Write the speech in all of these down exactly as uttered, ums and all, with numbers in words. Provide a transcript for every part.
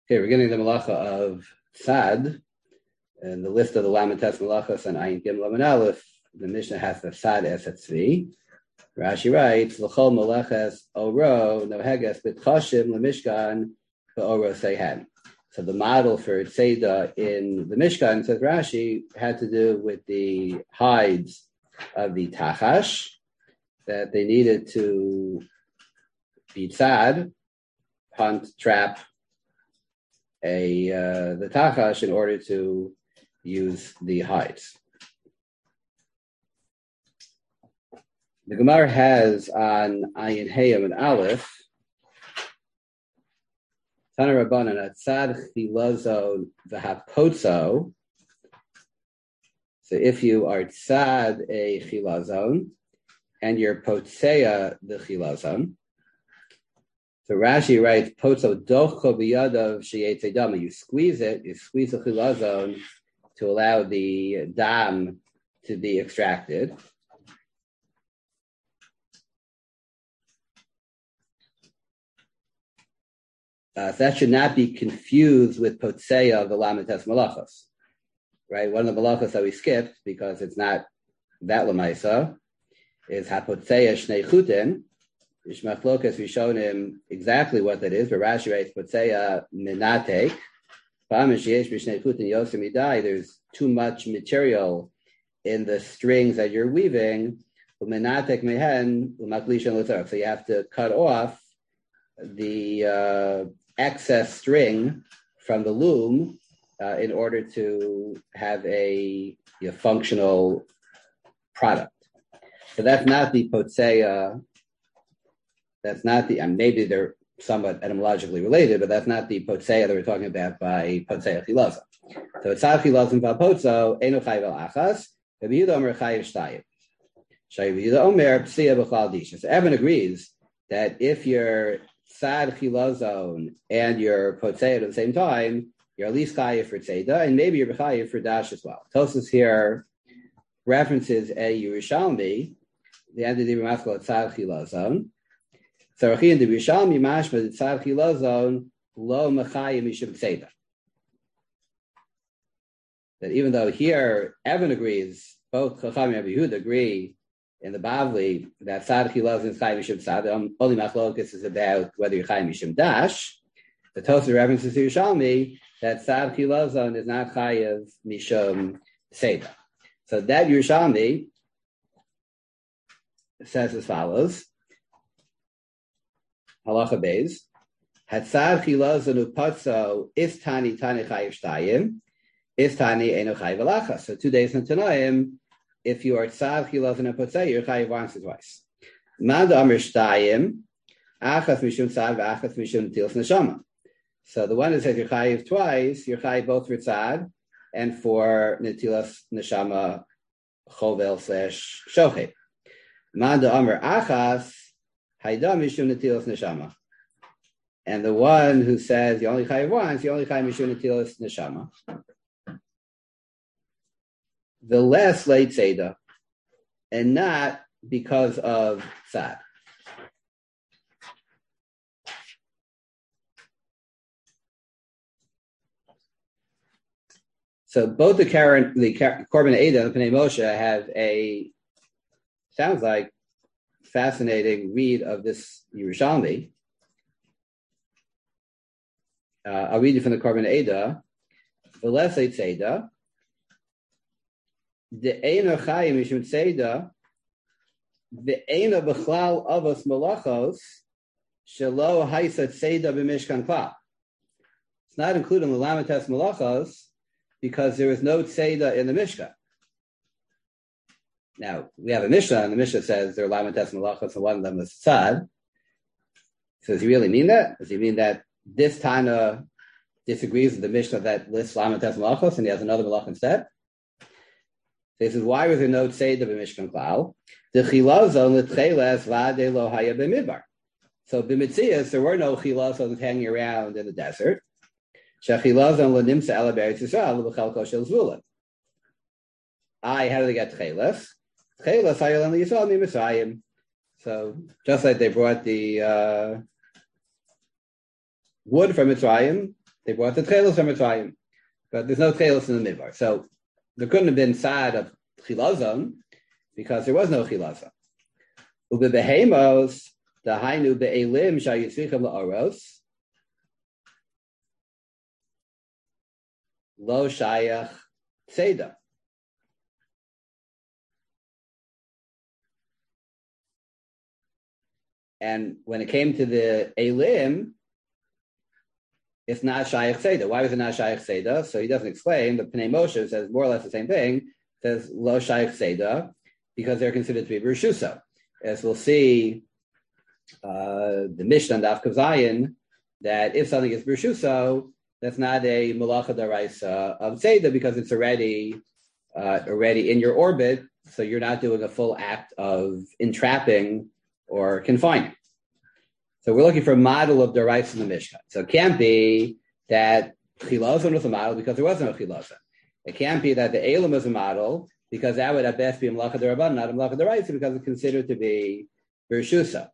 Okay, we're getting the malacha of Tzad, and the list of the Lamites malachas and Ayin Gimel Lamed Aleph. The Mishnah has the Tzad es Tzvi. Rashi writes, "L'chol malaches oro noheges b'tchashim lemishkan v'oro sehen." So the model for Tzeda in the Mishkan, says Rashi, had to do with the hides of the tachash that they needed to be tzad, hunt, trap a uh, the tachash in order to use the hides. The Gemara has on Ayin Hayam and Aleph, Tana Rabbanan Atzad Chilazo V'Hapotzo. So if you are tzad a chilazon and you're potzea the chilazon, so Rashi writes, potzo docho biyadav sheyetze dama. You squeeze it, you squeeze the chilazon to allow the dam to be extracted. Uh, so that should not be confused with potzea of the lamites malachos. Right, one of the malachos that we skipped because it's not that lamaisa is hapotzeya shnei chutin. Ishmachlokas, we've shown him exactly what that is. But Rashi writes potzeya minatek. There's too much material in the strings that you're weaving. So you have to cut off the uh, excess string from the loom uh, in order to have a, a functional product. So that's not the potzeya. That's not the, and maybe they're somewhat etymologically related, but that's not the potzeya that we're talking about by potzeya chilaza. So it's chilazim v'potzo eno chayv el achas v'Yehuda omer chayv shtayim. Yehuda omer psiya b'chlal disha. So Evan agrees that if you're tzad chilazon and you're potzeya at the same time, you're at least chayiv for tzeda, and maybe you're chayiv for dash as well. Tosfos here references a Yerushalmi, the end of the Maskal tzad chilazon. So in the Yerushalmi mashma the tzad chilazon lo mechayim mishum tzeda. That even though here Evan agrees, both Chacham and Yehuda agree in the Bavli that tzad chilazon is chayim mishum tzad. Only machlokas is about whether you're chayim mishum dash. The Tosfos references to Yerushalmi that tzad chilazon is not chayiv mishum tzeda. So that Yerushalmi says as follows: Halacha Beis, Hatzad chilazon upatzo is tani tani chayiv shtayim, is tani eno chayiv alachas. So two days in Tanaim, if you are tzad chilazon and patzeh, you're chayiv once or twice. Mad amir shtayim, achas mishum tzad v'achas mishum tilas neshama. So the one that says you're chayiv twice, you're chayiv both for tzad and for netilas neshama chovel slash shochet. Mad amir achas, haida mishum netilas neshama. And the one who says you only chayiv once, you only chayiv mishum netilas neshama. The less late tzeda, and not because of tzad. So both the Karen, the Korban Eda and the Pnei Moshe have a, sounds like, fascinating read of this Yerushalmi. Uh, I'll read it from the Korban Eda. The less late tzeda. The Eina Chayim Mishum Tzeda, the Eina B'chlal Avos Malachos, Shelo Haisa Tzeda B'Mishkan Klal. It's not included in the Lamites Malachos because there is no Tzeda in the Mishkan. Now, we have a Mishnah, and the Mishnah says there are Lamites Malachos, and one of them is Tzad. So does he really mean that? Does he mean that this Tana disagrees with the Mishnah that lists Lamites Malachos, and he has another Malach instead? This is why was there no tzeda b'mishkan klal? The chilazon l'tcheles v'adei lo haya b'midbar. So b'mitzias there were no chilazons hanging around in the desert. Shechilazon l'nimsa ala beretz Yisrael l'b'chelko shel zvulun. I how do they get tcheles? Tcheles hayalan l'Yisrael mi'Mitzrayim. So just like they brought the uh, wood from Mitzrayim, they brought the tchelos from Mitzrayim, but there's no tchelos in the midbar. So there couldn't have been side of chilazon because there was no chilazon. Ube behemos the hainu be'elim shayitzrichim la'oros lo shayach tzeda. And when it came to the elim, it's not Shaykh Seder. Why was it not Shaykh Seder? So he doesn't explain. The Pnei Moshe says more or less the same thing. It says Lo Shaykh Seder because they're considered to be Bershusa. As we'll see, uh, the Mishnah and Daf Kav Zayin, that if something is Bershusa, that's not a Malacha Daraisa of Seder because it's already uh, already in your orbit, so you're not doing a full act of entrapping or confining. So we're looking for a model of Daraisa in the Mishnah. So it can't be that Chilazon was a model because there wasn't a Chilazon. It can't be that the Elam was a model because that would at best be a Malacha Daraban, not a Malacha Daraisa because it's considered to be Bershusa.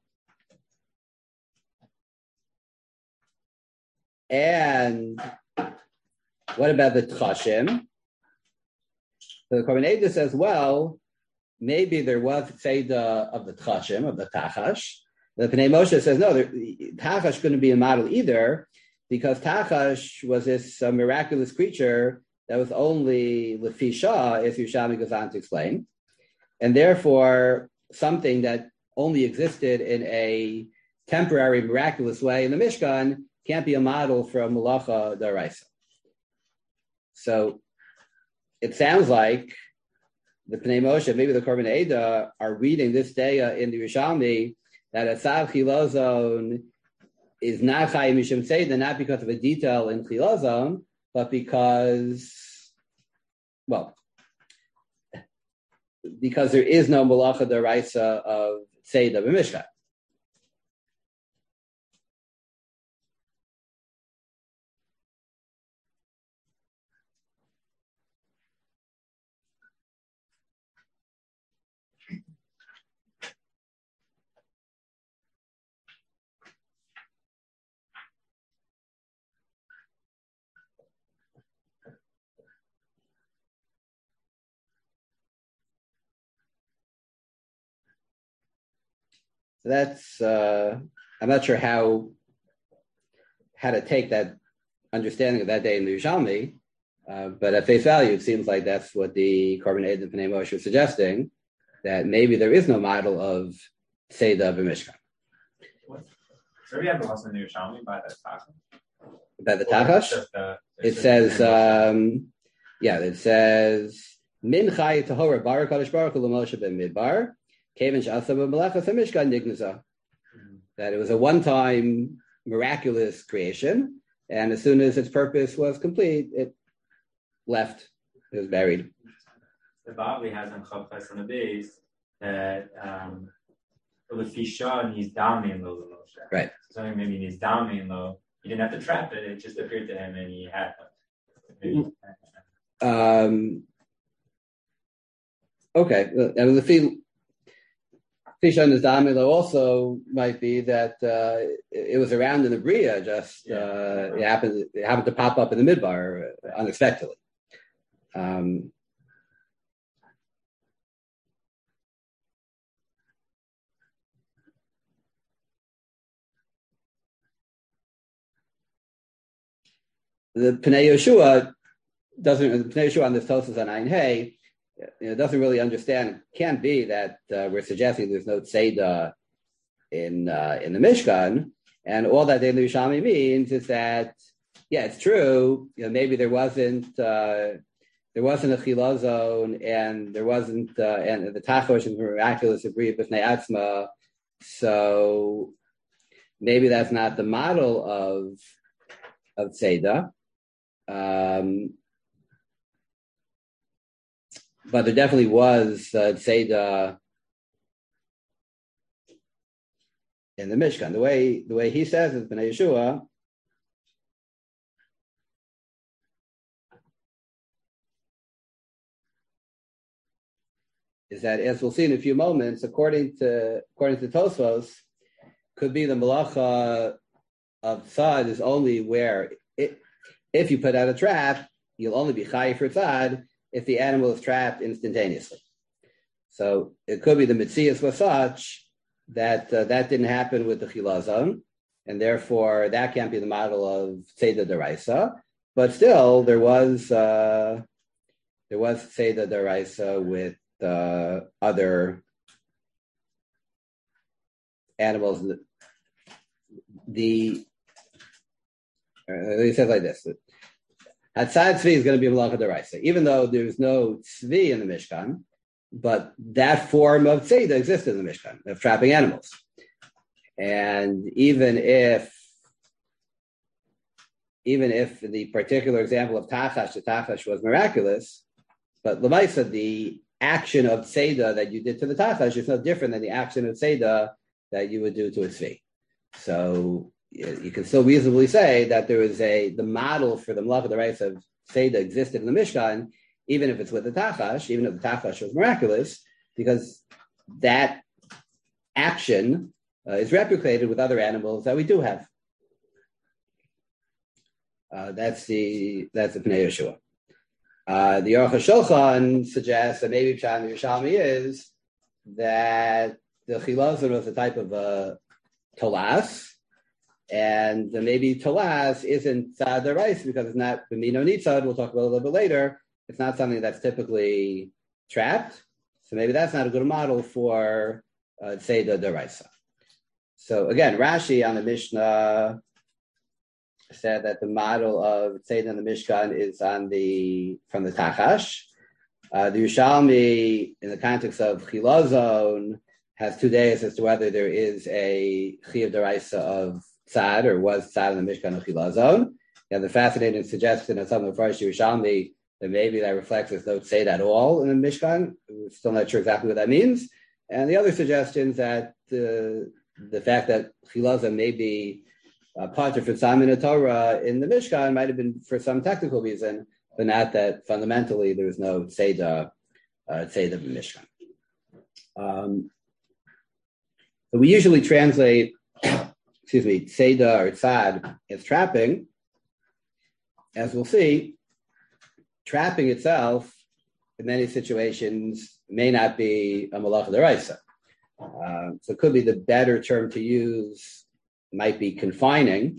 And what about the Tchashim? So the Korban Eidah says, well, maybe there was Seder of the Tchashim, of the Tachash. The Pnei Moshe says, no, there, Tachash couldn't be a model either because Tachash was this uh, miraculous creature that was only Lefi Shah, as Yerushalmi goes on to explain, and therefore something that only existed in a temporary, miraculous way in the Mishkan can't be a model for a Malacha Daraisa. So it sounds like the Pnei Moshe, maybe the Korban Eidah, are reading this day uh, in the Yerushalmi that a Tzav Chilazon is not Chayim Mishum Seder, not because of a detail in Chilazon, but because, well, because there is no Malacha Daraisa of Seder b'Mishkan. So that's, uh, I'm not sure how how to take that understanding of that day in the Yerushalmi, uh, but at face value, it seems like that's what the Korban Eidah Pnei Moshe was suggesting, that maybe there is no model of Seder b'Mishkan. So we have a lesson in the Yerushalmi by the Tachash? By the Tachash? It says, um, yeah, it says, Min Chai Tahora Barak Kadosh Baruch Hu L'Moshe Ben Midbar, that it was a one-time miraculous creation, and as soon as its purpose was complete, it left. It was buried. The Bavli has in Chavchas on the base that um, Lefisha needs Damin Lo L'Moshe. Right. So maybe he needs Damin Lo. He didn't have to trap it; it just appeared to him, and he had them. Um. Okay, and the Fishan is Damilo also might be that uh, it was around in the Bria, just uh, it happened it happened to pop up in the Midbar unexpectedly. Um, the Pnei Yeshua doesn't. The Pnei Yeshua on this Tosas on Ein Hey. You know, doesn't really understand. It can't be that uh, we're suggesting there's no tzeda in uh, in the Mishkan, and all that the Yerushalmi means is that yeah, it's true. You know, maybe there wasn't uh, there wasn't a chilazon, and there wasn't uh, and the tachosh is miraculous agreed b'fnei atzma. So maybe that's not the model of of tzeda. Um, But there definitely was uh, Tzeda in the Mishkan. The way the way he says it, B'nai Yeshua, is that, as we'll see in a few moments, according to according to Tosfos, could be the malacha of Tzad is only where it if you put out a trap, you'll only be chayiv for tzad if the animal is trapped instantaneously. So it could be the mitzias was such that uh, that didn't happen with the chilazon, and therefore that can't be the model of Seder Deraisa. But still, there was uh, there was Seder Deraisa with uh, other animals. The uh, he says like this: Hatzad Tzvi is going to be Malacha Deraisa, even though there's no Tzvi in the Mishkan. But that form of Tzeda existed in the Mishkan, of trapping animals. And even if, even if the particular example of Tachash, the Tachash was miraculous, but Lamaisa, the action of Tzeda that you did to the Tachash is no different than the action of Tzeda that you would do to a Tzvi. So you can still reasonably say that there is a, the model for the Malach Deraisa of Tzeda existed in the Mishkan, even if it's with the Tachash, even if the Tachash was miraculous, because that action uh, is replicated with other animals that we do have. Uh, that's the that's the Pnei Yeshua. Uh, the Aruch HaShulchan suggests that maybe Pshat Yerushalmi is that the Chilazon was a type of a Tolas, and maybe Tolas isn't Tzad Deraisa because it's not B'mino Nitzad. We'll talk about it a little bit later. It's not something that's typically trapped, so maybe that's not a good model for uh, Seder Deraisa. So again, Rashi on the Mishnah said that the model of Seder in the Mishkan is on the from the Tachash. Uh, the Yerushalmi, in the context of Chilazon, has two days as to whether there is a Chiyuv Deraisa of Tzad or was Tzad in the Mishkan of Chilazon. You have the fascinating suggestion of some of the first Yerushalmi that maybe that reflects there's no Tzed at all in the Mishkan. We're still not sure exactly what that means. And the other suggestions that uh, the fact that Chilazon may be uh, part of Tzad Torah in the Mishkan might have been for some technical reason, but not that fundamentally there was no Tzeda, uh, Tzeda in the Mishkan. Um, so we usually translate, excuse me, Tzeda or Tzad as trapping. As we'll see, trapping itself, in many situations, may not be a Malacha Deraisa. Uh, so it could be the better term to use, might be confining.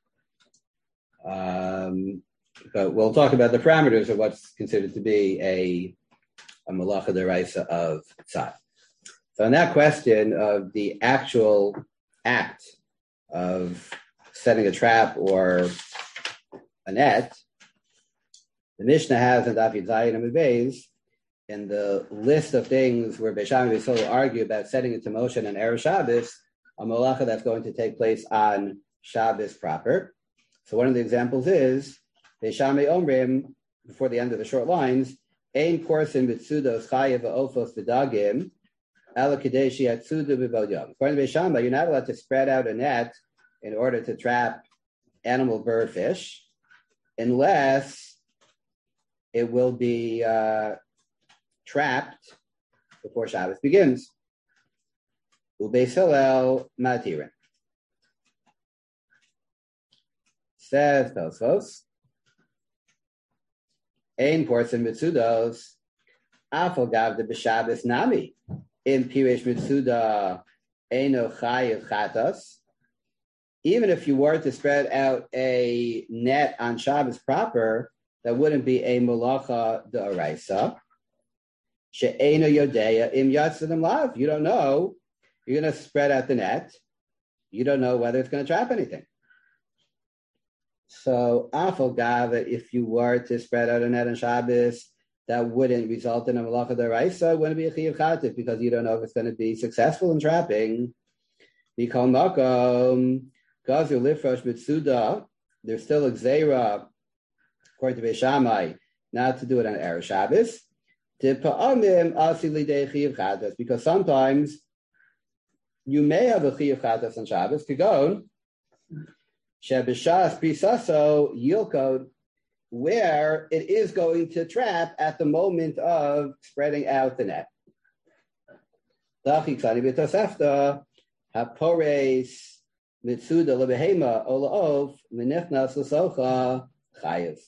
Um, but we'll talk about the parameters of what's considered to be a, a Malacha Deraisa of Tzad. So on that question of the actual act of setting a trap or a net, the Mishnah has in Daf Yud Zayin and Beis, in the list of things where Beis Shammai and Beis Hillel argue about setting into motion an Erev Shabbos, a malacha that's going to take place on Shabbos proper. So one of the examples is Beis Shammai Omrim, before the end of the short lines, Ein Korsin Mitzudos Chayev Ofos V'Dagim Ala Kadeshi Atzudu B'Bod Yom. According to Beis Shammai, you're not allowed to spread out a net in order to trap animal, bird, fish, unless it will be uh, trapped before Shabbos begins. Ubeis Hillel Matirin. Says Tosfos, Ein Porson Mitzudos, Afal Gav de B'Shabbos Nami, in Pirish Mitzuda, Eino Chayev Chatos. Even if you were to spread out a net on Shabbos proper, that wouldn't be a Malacha D'Oraisa. She'eino Yodeya Im Yatzadim Lav. You don't know. You're going to spread out the net. You don't know whether it's going to trap anything. So, Afal Gava, if you were to spread out a net on Shabbos, that wouldn't result in a Malacha D'Oraisa. It wouldn't be a Chiyuv Chatif because you don't know if it's going to be successful in trapping. Mikol Makom, Gazu Lifrosh Mitzuda, there's still a Gzeira, according to Beis Shammai, not to do it on Erev Shabbos. Because sometimes you may have a Chiyuv Chatas on Shabbos to go Shebishas Prisaso Yilkod, where it is going to trap at the moment of spreading out the net. Hapores Mitsuda Lebehema Olaov Menichnas Lasocha chayiv.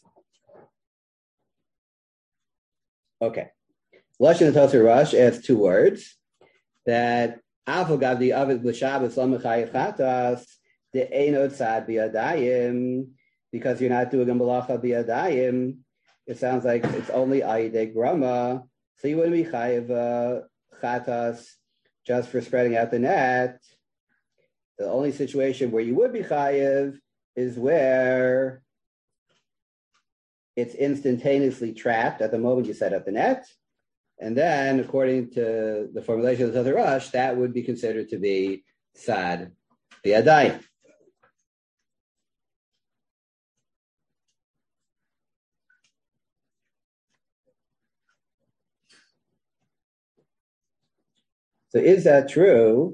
Okay. Lashon Tosar Rush adds two words that Afagav the Avid B'Shabbos Lamachayiv Chatas the Einot Sad B'Yadayim, because you're not doing a malacha B'Yadayim. It sounds like it's only Ayidei Grama, so you wouldn't be Chayiv uh, Chatas just for spreading out the net. The only situation where you would be Chayiv is where it's instantaneously trapped at the moment you set up the net. And then, according to the formulation of the Tosar Rush, that would be considered to be Sad B'Yadayim. So is that true?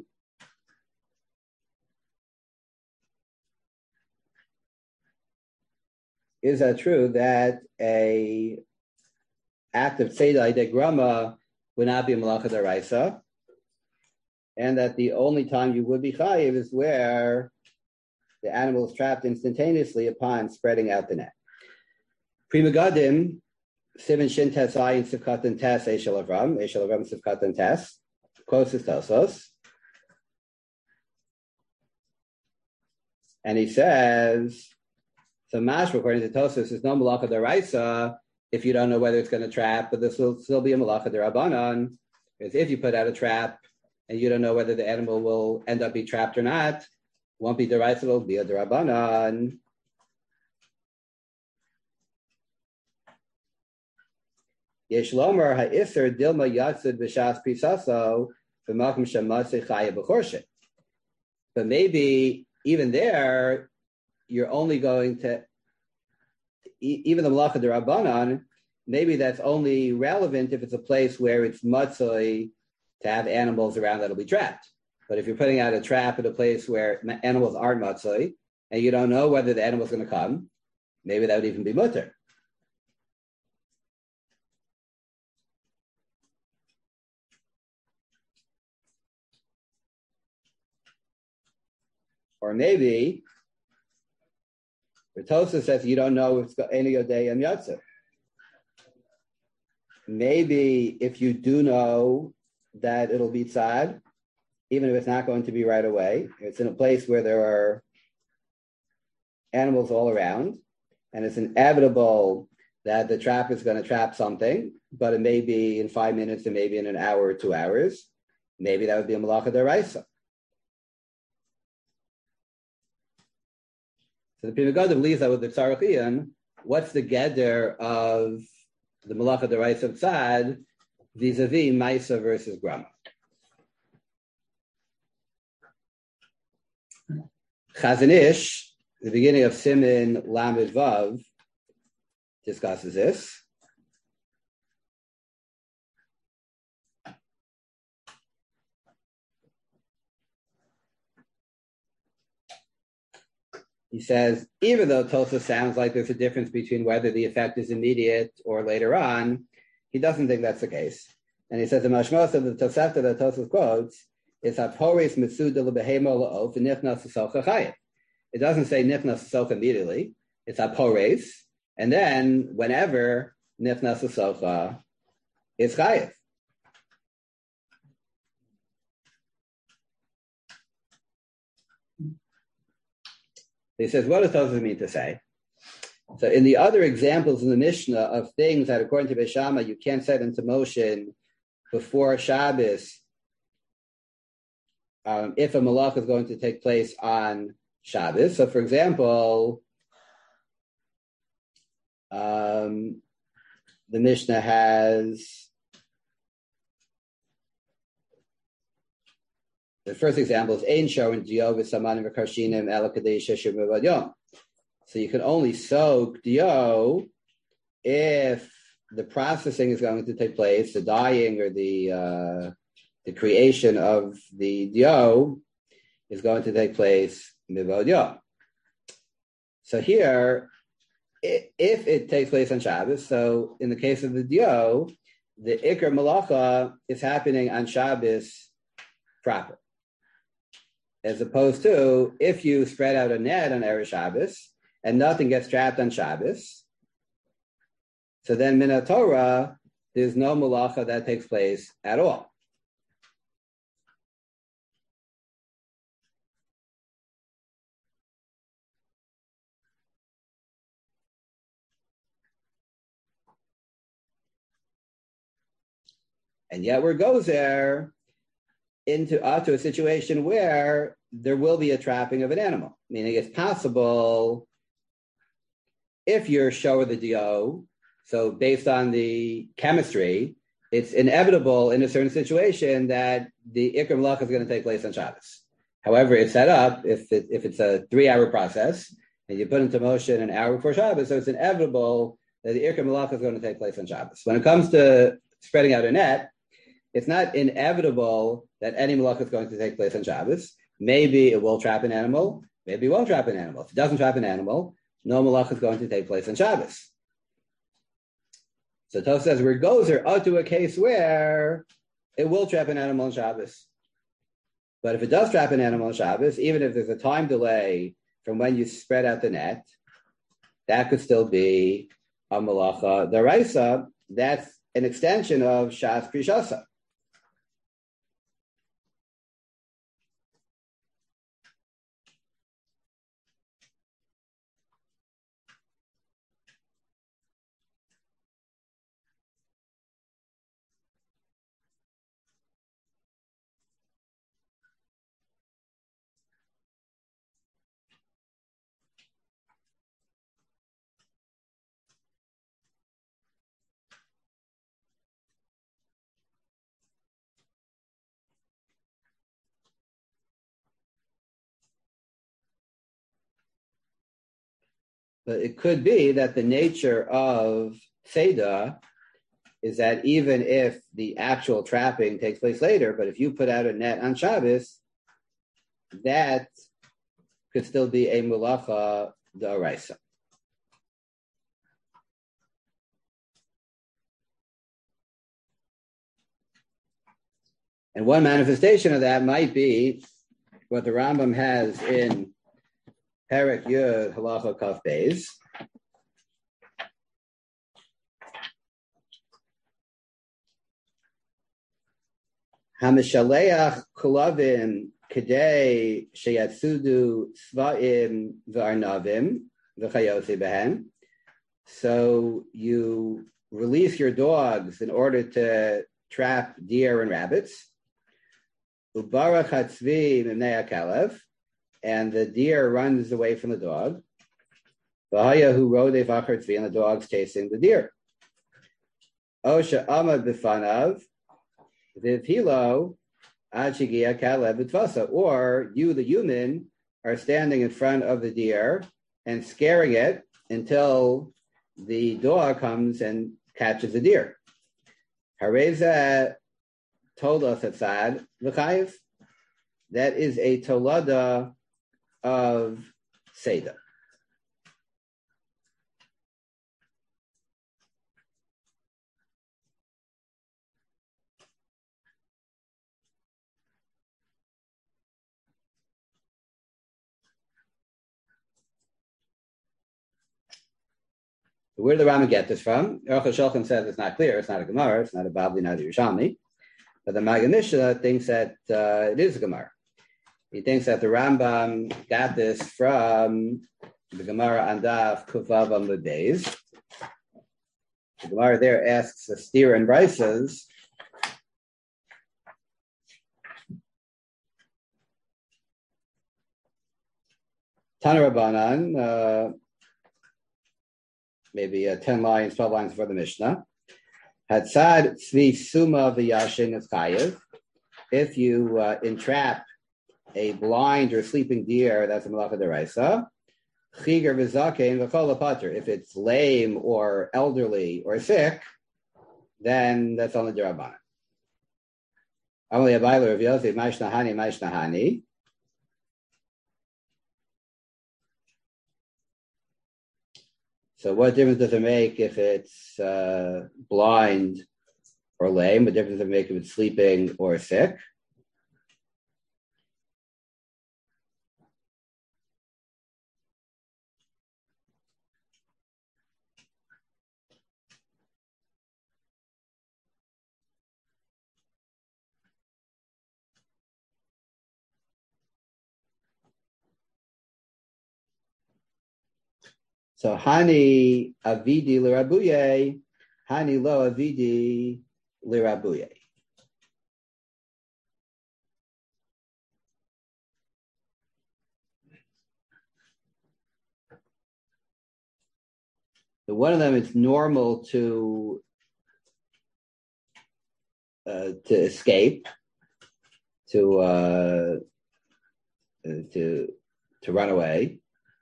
Is that true that a act of Tzedai de Grama would not be a Malacha Daraisa, and that the only time you would be Chayiv is where the animal is trapped instantaneously upon spreading out the net? Prima Gadim, Sivan Shin Tes Ayin Sivkatan Tes Eshel Avram, Eshel Avram Sivkatan Tes, closest Tosos. And he says, so mashma, according to Tosos, is no malacha deraisa if you don't know whether it's going to trap, but this will still be a malacha derabanan. Because if you put out a trap and you don't know whether the animal will end up be trapped or not, won't be deraisa, it'll be a derabanan. Yeshlomer ha'isr dilma yatzid b'shas pisaso v'makim shamatzei chaya b'chorshet. But maybe even there, you're only going to, even the malacha derabanan, maybe that's only relevant if it's a place where it's matzoi to have animals around that'll be trapped. But if you're putting out a trap at a place where animals aren't matzoi, and you don't know whether the animal's going to come, maybe that would even be mutter. Or maybe Tosa says you don't know if it's any Yodei and Yatzir. Maybe if you do know that it'll be tzad, even if it's not going to be right away, it's in a place where there are animals all around, and it's inevitable that the trap is going to trap something, but it may be in five minutes, and maybe in an hour or two hours. Maybe that would be a malacha deraisa. So the Pri Megadim leaves out with the Tzarachian, what's the gather of the Malacha Deraisa of Tzad vis-a-vis Maisa versus Grama? Chazon Ish, the beginning of Simin Lamed Vav, discusses this. He says, even though Tosa sounds like there's a difference between whether the effect is immediate or later on, he doesn't think that's the case. And he says the mashmos of the Tosefta that Tosa quotes is haporis mitzuda lebehemo la'of nichnas socha chayim. It doesn't say nichnas socha immediately. It's haporis, and then whenever nichnas socha is chayim. He says, what does Tosfos mean to say? So in the other examples in the Mishnah of things that, according to Beis Shammai, you can't set into motion before Shabbos, um, if a malach is going to take place on Shabbos. So, for example, um, the Mishnah has the first example is Ein Sharon Dio v'Samanim v'Karshinim Ela Kadei Sheshim v'Vadyon. So you can only soak Dio if the processing is going to take place, the dyeing or the uh, the creation of the Dio is going to take place Mivadyon. So here, if it takes place on Shabbos, so in the case of the Dio, the Iker Malacha is happening on Shabbos proper. As opposed to if you spread out a net on Erev Shabbos and nothing gets trapped on Shabbos, so then min Torah, there's no malacha that takes place at all. And yet we're goes there into uh, to a situation where there will be a trapping of an animal. Meaning it's possible if you're shower the D O, so based on the chemistry, it's inevitable in a certain situation that the Ikr Malach is going to take place on Shabbos. However, it's set up, if it, if it's a three-hour process, and you put into motion an hour before Shabbos, so it's inevitable that the Ikr Malach is going to take place on Shabbos. When it comes to spreading out a net, it's not inevitable that any malach is going to take place on Shabbos. Maybe it will trap an animal, maybe it won't trap an animal. If it doesn't trap an animal, no malach is going to take place on Shabbos. So Tosfos says we're gozer out to a case where it will trap an animal on Shabbos. But if it does trap an animal on Shabbos, even if there's a time delay from when you spread out the net, that could still be a malacha d'oraisa. That's an extension of Shas Krishasa. But it could be that the nature of Seder is that even if the actual trapping takes place later, but if you put out a net on Shabbos, that could still be a mulacha d'oraisa. And one manifestation of that might be what the Rambam has in Perek Yud Halacha Kaf Beis. Hamishaleach kulavim kedei sheyatsudu svaim v'arnavim v'chayosi behen. So you release your dogs in order to trap deer and rabbits. Ubarach hatzvi mimnei kalev. And the deer runs away from the dog. V'haya hu rodei v'achar tzvi, and the dog's chasing the deer. Osha amad b'fanav v'hilo ad shigia kalev v'tvasa. Or you, the human, are standing in front of the deer and scaring it until the dog comes and catches the deer. Hareza told us at Sad v'chayiv. That is a tolada of Seder. Where did the Rama get this from? Aruch HaShulchan says it's not clear. It's not a Gemara. It's not a Babli, not a Yerushalmi. But the Magen Mishnah thinks that uh, it is a Gemara. He thinks that the Rambam got this from the Gemara Andaf Kuvav Amud Beis. The Gemara there asks the steer and Brisas, Tana Rabbanan, uh, maybe uh, ten lines, twelve lines before the Mishnah. Hatzad Tzvi Suma V'Yashin is Chayev. If you uh, entrap a blind or sleeping deer, that's a malacha d'oraisa. Chiger v'zakein v'kol pater. If it's lame or elderly or sick, then that's only d'Rabbanan. Amali Abayla Rav Yosef Maishnahani Maishnahani. So what difference does it make if it's uh, blind or lame? What difference does it make if it's sleeping or sick? So Hani Avidi Lirabuye, Hani Lo Avidi Lirabuye. So one of them, it's normal to uh, to escape, to uh, to to run away,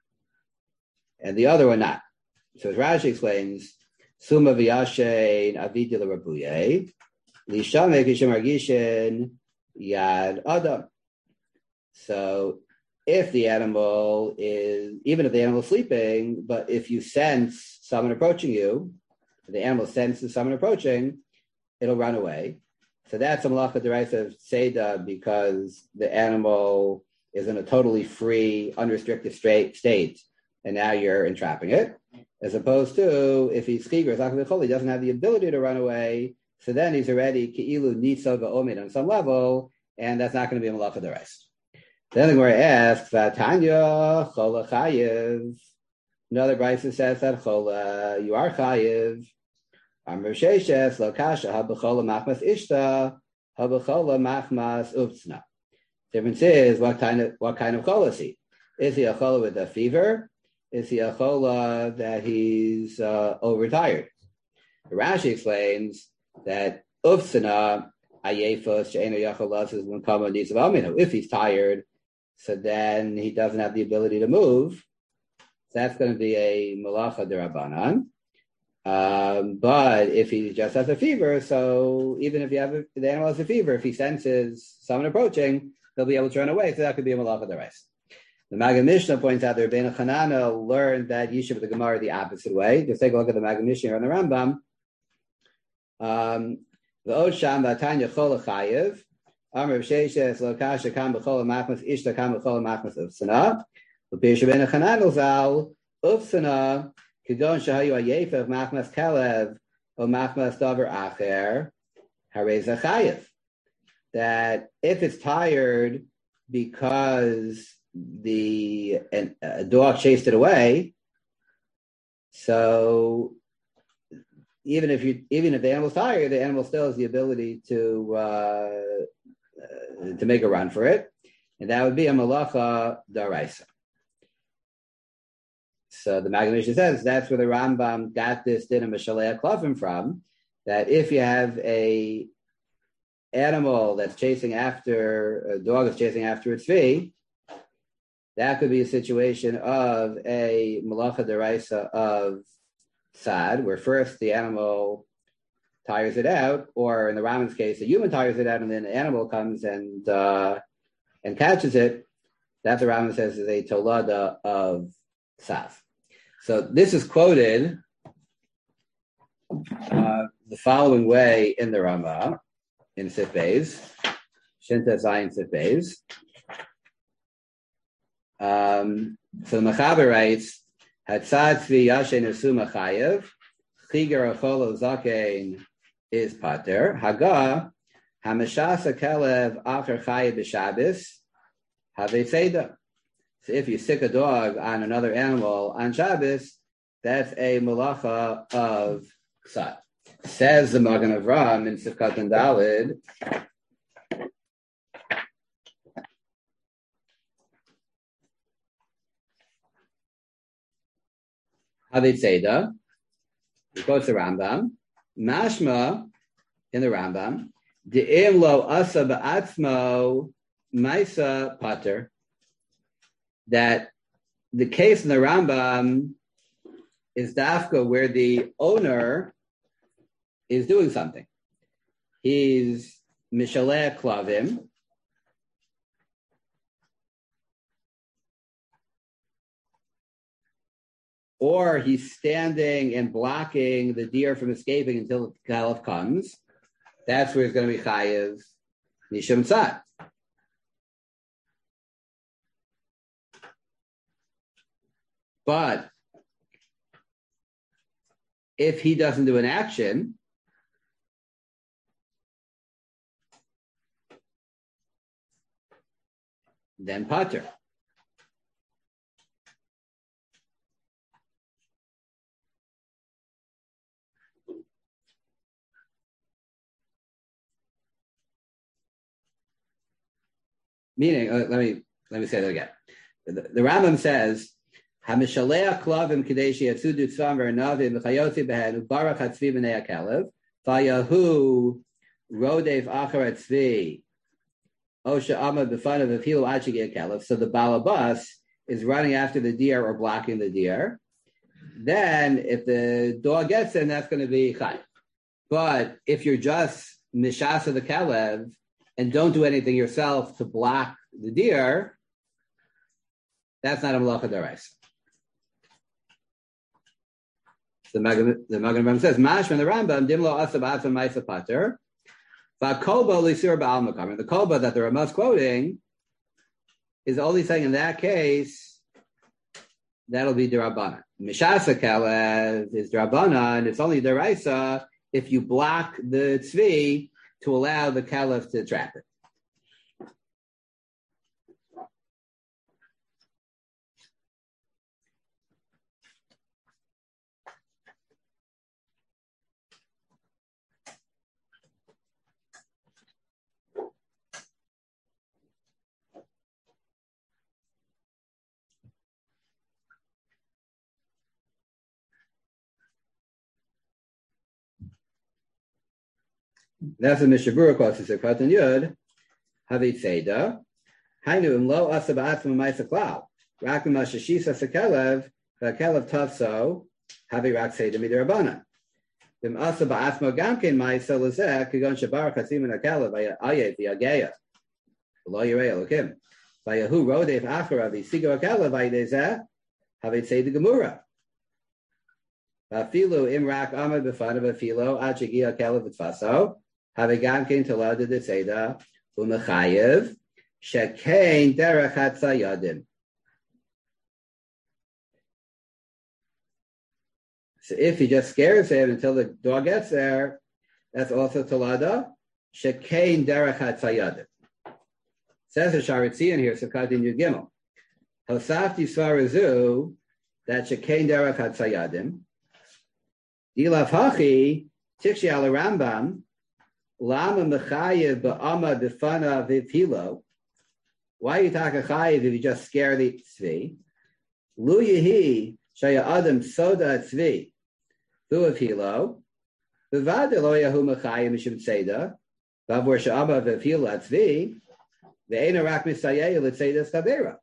and the other one not. So as Rashi explains, Suma v'yashen avidi l'rabuye, lishame kishemargishen yad adam. So if the animal is, even if the animal is sleeping, but if you sense someone approaching you, the animal senses someone approaching, it'll run away. So that's a malacha deraisa of Seda because the animal is in a totally free, unrestricted state, and now you're entrapping it. As opposed to if he's chigur, he doesn't have the ability to run away, so then he's already ki'ilu nitza va'omid on some level, and that's not going to be a malacha deraisa. Then the Gemara asks, "Vatanya chola chayiv." Another brisa says that chola, you are chayiv. Amr sheishes lo kasha habechola machmas ishta habechola machmas uvtzna. Difference is what kind of what kind of chola is he? Is he a chola with a fever? Is he a chola that he's uh, overtired? Rashi explains that uvtzna ayefos she'eno yacholas is when kama needs of almino. If he's tired, so then he doesn't have the ability to move. So that's going to be a malacha derabanan. Um, but if he just has a fever, so even if you have a, the animal has a fever, if he senses someone approaching, he'll be able to run away. So that could be a malacha deraisa. The Maggid Mishnah points out that Rebbeinu Chanana learned that Yishuv the Gemara the opposite way. Just take a look at the Maggid Mishnah here on the Rambam. Um, the Od Sham Vatanya Chol Chayev. Amr Sheishes Lo Kasha Kam B'Chol Machmas Ishta Kam B'Chol Machmas Ufsana. L'Pish Rebbeinu Chanana Zal Ufsana Kidon Shahayu Ayefa Machmas Kalev or Machmas Davar Acher Harei Chayev. That if it's tired because the an, a dog chased it away, so even if you even if the animal's tired, the animal still has the ability to uh, uh, to make a run for it, and that would be a malacha daraisa. So the Maggid Mishnah says that's where the Rambam got this din of Mishalei Klavim from. That if you have a animal that's chasing after a dog is chasing after its fee, that could be a situation of a malacha deraisa of sad, where first the animal tires it out, or in the Raman's case, the human tires it out, and then the animal comes and uh, and catches it. That the Raman says is a tolada of sad. So this is quoted uh, the following way in the Rama in Sif Beis, Shinta Zayin Sif Beis. Um, so the Mechaber writes, Hatzad Tzvi Yashen Esu Machayev, Chiger Acholo Zakein is Pater, Haga, Hamashasa Kelev Acher Chayev B'Shabbos, Have Seda. So if you sick a dog on another animal on Shabbos, that's a malacha of Ksat. Says the Magen Avram in Sifkat and Dalid, Havid Seda, he quotes the Rambam, Mashma in the Rambam, De'im lo asa ba'atzmo maisa pater, that the case in the Rambam is dafka where the owner is doing something. He's mishaleh klavim, or he's standing and blocking the deer from escaping until the caliph comes. That's where it's going to be chayiv nishum tzad. But if he doesn't do an action, then pater. Meaning, uh, let me let me say that again. The, the Rambam says, "Hamishaleach klavim kadeshi yatsudu tzvam v'ernavim v'chayotzi behen ubarach hatzvi b'nei hakelev vayahu rodev achar hatzvi osha amad b'fanav v'filu ad shegi hakelev." So the balabas is running after the deer or blocking the deer. Then, if the dog gets in, that's going to be chayiv. But if you're just mishasa the kelev and don't do anything yourself to block the deer, that's not a malacha d'oraisa. The Magen the Magen Rambam says, "Mashman the Rambam dimlo asab atzam ma'isa pater, va'kolba lisur ba'al makam." And the kolba that the Rambam is quoting is only saying in that case that'll be derabanan. Mishasa kelev is derabanan, and it's only d'oraisa if you block the tzvi to allow the kelev to trap it. That's a Mishabura quotes. It's a Katan Yud. Havit Seda. Hainu im lo asab atzma ma'isa klal. Rakim mashashisa sekelev. V'kelev tavso. Havi rak Seda midirabana. Im asab atzma gamkein ma'isa lezeh. Kigon shabar chatzim in hakelev. Ayet v'yageya. Lo yirei elokim. Vayahu rodef achara v'sigo hakelev. Ayedezeh. Havit Seda gemura. V'afilu imrak amad b'fanav v'filo ad shegi hakelev v'tfaso. Havigam kein talada de seda u'mechayev shekein derech hatzayadim. So if he just scares him until the dog gets there, that's also talada shekein derech hatzayadim. Says the Sharitzian here, Sukkot in Yud Gimel. Hosafti svarazu that shekein derech hatzayadim. Dilav hachi tikshi al Rambam. Lama mechayev ba'ama b'fana v'hilo. Why are you talking chayev if you just scare the tzvi? Lu yehi shaya adam soda tzvi hu of hilo. V'vada lo yahu mechayev mishum tzeda. V'avor sha'ama v'hilo tzvi. Ve'ena rak misayeh l'tzeda skabera.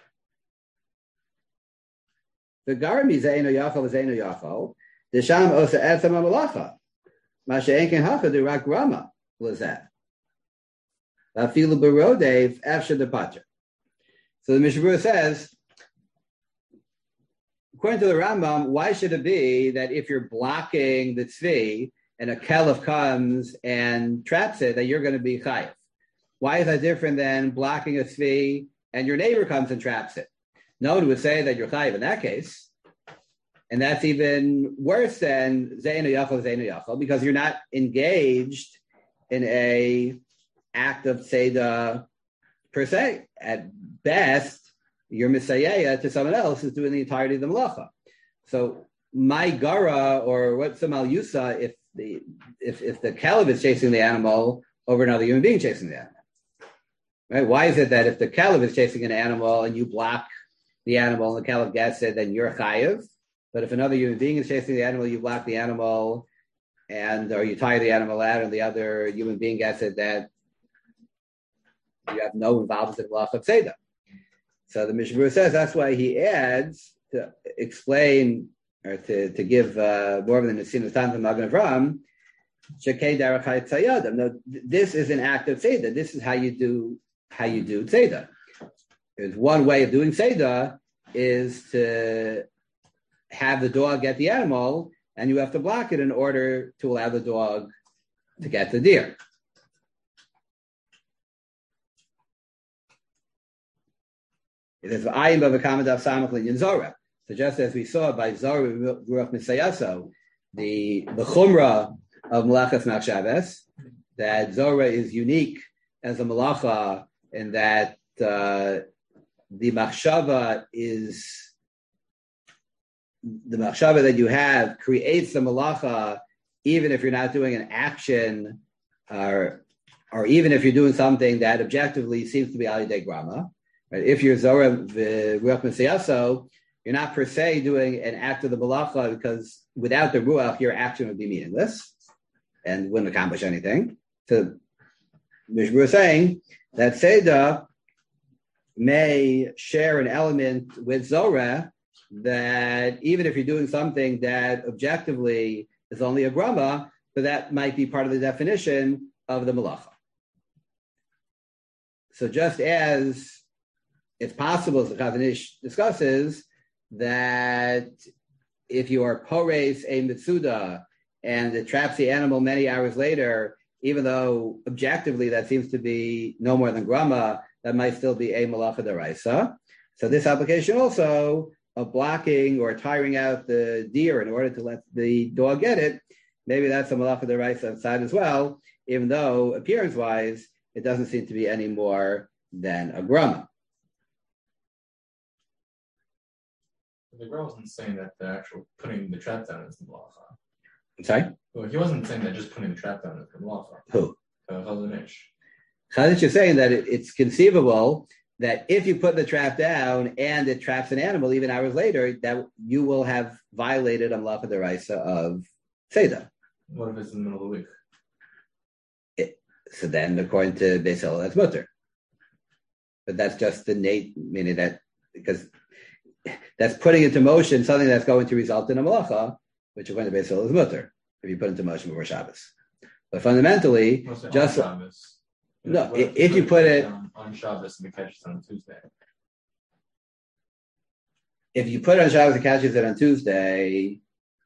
V'garmi ze'eno yachol v'ze'eno yachol. Desham osa etzam ha'malacha. Masha enken hacha de rak rama lazat. Afilu barodev after the pater. So the Mishnah says, according to the Rambam, why should it be that if you're blocking the tzvi and a kelev comes and traps it, that you're going to be chayiv? Why is that different than blocking a tzvi and your neighbor comes and traps it? No one would say that you're chayiv in that case. And that's even worse than Zeinu Yachol, Zeinu Yachol, because you're not engaged in a act of Seder per se. At best, you're Misayeh to someone else who's doing the entirety of the Malacha. So my Gara, or what's the Mal Yusa, if the if if the Caleb is chasing the animal over another human being chasing the animal. Right? Why is it that if the Caleb is chasing an animal and you block the animal and the Caleb gets it, then you're chayiv? But if another human being is chasing the animal, you block the animal, and or you tire the animal out, and the other human being gets it, that you have no involvement in the Malach of Seder. So the Mishnah says that's why he adds to explain or to, to give uh, more than the Nesin Tan from Magen Avram. Shekei Derech HaTzayadim. No, this is an act of Seder. This is how you do how you do Seder. There's one way of doing Seder is to have the dog get the animal, and you have to block it in order to allow the dog to get the deer. It is Ayin Bavakamadaf Samach Linyan Zorah. So just as we saw by Zorah Ruach Misayaso, the the Chumrah of Malachas Machshavas, that Zorah is unique as a Malacha, in that uh, the Machshava is the machshava that you have creates the malacha, even if you're not doing an action or, or even if you're doing something that objectively seems to be al yedei grama, right? If you're zora v'ruach mesiyaso, you're not per se doing an act of the malacha because without the ruach, your action would be meaningless and wouldn't accomplish anything. So Mishra was saying that Seda may share an element with Zorah that even if you're doing something that objectively is only a grama, but that might be part of the definition of the malacha. So just as it's possible, as the Chazon Ish discusses, that if you are pores a mitzuda and it traps the animal many hours later, even though objectively that seems to be no more than grama, that might still be a malacha deraisa. So this application also of blocking or tiring out the deer in order to let the dog get it, maybe that's a malacha deraisa side as well, even though appearance-wise, it doesn't seem to be any more than a grama. The girl wasn't saying that the actual putting the trap down is the malacha. I'm sorry? Well, he wasn't saying that just putting the trap down is the malacha. Who? Uh, Chazon Ish. Chazon Ish is saying that it, it's conceivable that if you put the trap down and it traps an animal even hours later, that you will have violated a malacha deraisa of Seder. What if it's in the middle of the week? It, so then, according to Beis Hillel, that's mutter. But that's just the Nate, meaning that because that's putting into motion something that's going to result in a malacha, which according to Beis Hillel is mutter, if you put into motion before Shabbos. But fundamentally, just Shabbos. No, What if, if you put it on, on Shabbos and it catches on Tuesday. If you put it on Shabbos and catches it on Tuesday,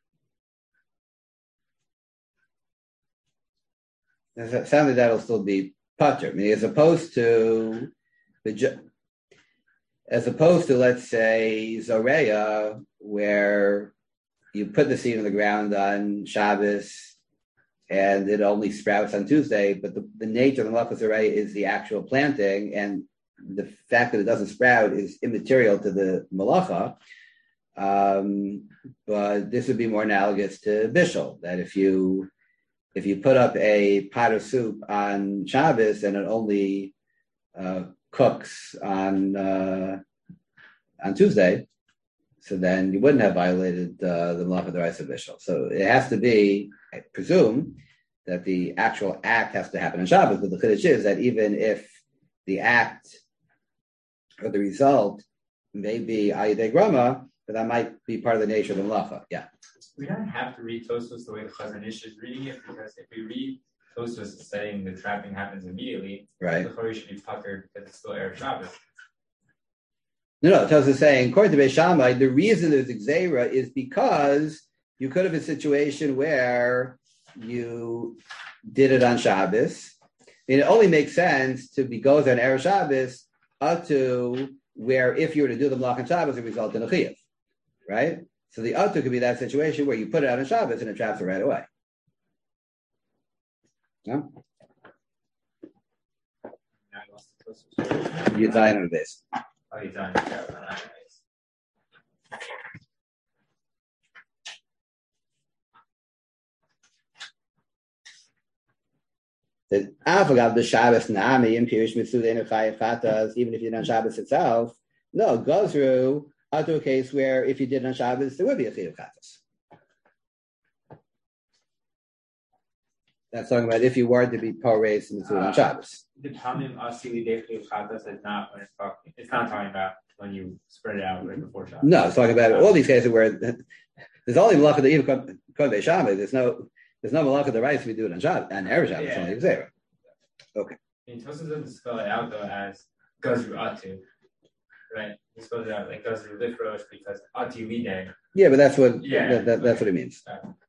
it sounds like that'll still be patur. I mean, as opposed to the as opposed to, let's say, Zoreya, where you put the seed on the ground on Shabbos and it only sprouts on Tuesday, but the, the nature of the Malacha Zoreya is the actual planting, and the fact that it doesn't sprout is immaterial to the Malacha. Um, but this would be more analogous to Bishul, that if you if you put up a pot of soup on Shabbos and it only uh, cooks on uh, on Tuesday, so then you wouldn't have violated uh, the Malacha D'Oraisa Bishul. So it has to be, I presume, that the actual act has to happen on Shabbos. But the Chiddush is that even if the act or the result may be Ayidei Grama, but that might be part of the nature of the Malacha. Yeah. We don't have to read Tosfos the way the Chazon Ish is reading it, because if we read Tosfos saying the trapping happens immediately, right, the Chori should be puckered because it's still Erev Shabbos. No, no, Tosfos is saying, according to Beis Shammai, the reason there's Xera is because you could have a situation where you did it on Shabbos. I mean, it only makes sense to be goes on Erev Shabbos up to where if you were to do the Malach on Shabbos, it would result in a Chiyuv, right? So the Atu could be that situation where you put it out on Shabbos and it traps it right away. Yeah? You're dying on this. Oh, you're dying on this. That I forgot the Shabbos Nami and Pirish Mitzudeinu Chayav Chatas, even if you did on Shabbos itself. No, it goes through to a case where if you did on Shabbos, there would be a Chayav Chatas. That's talking about if you were to be Pores and Mitzvah on Shabbos. The Tamim Asili De Chayav Chatas is not when it's talking. It's not talking about when you spread it out right before Shabbos. No, it's talking about all these cases where there's only Malacha that even come Beis Shammai. There's no. There's no Malacha the rights we do it on Shabbos, and Erev Shabbos, yeah. Only Xera. Okay. And Tosfos doesn't spell it out though as Gazru Atu, right? He spells it out like Gazru Lifrosh because Atu Lidei. Yeah, but that's what yeah, that, that, that's okay. what it means.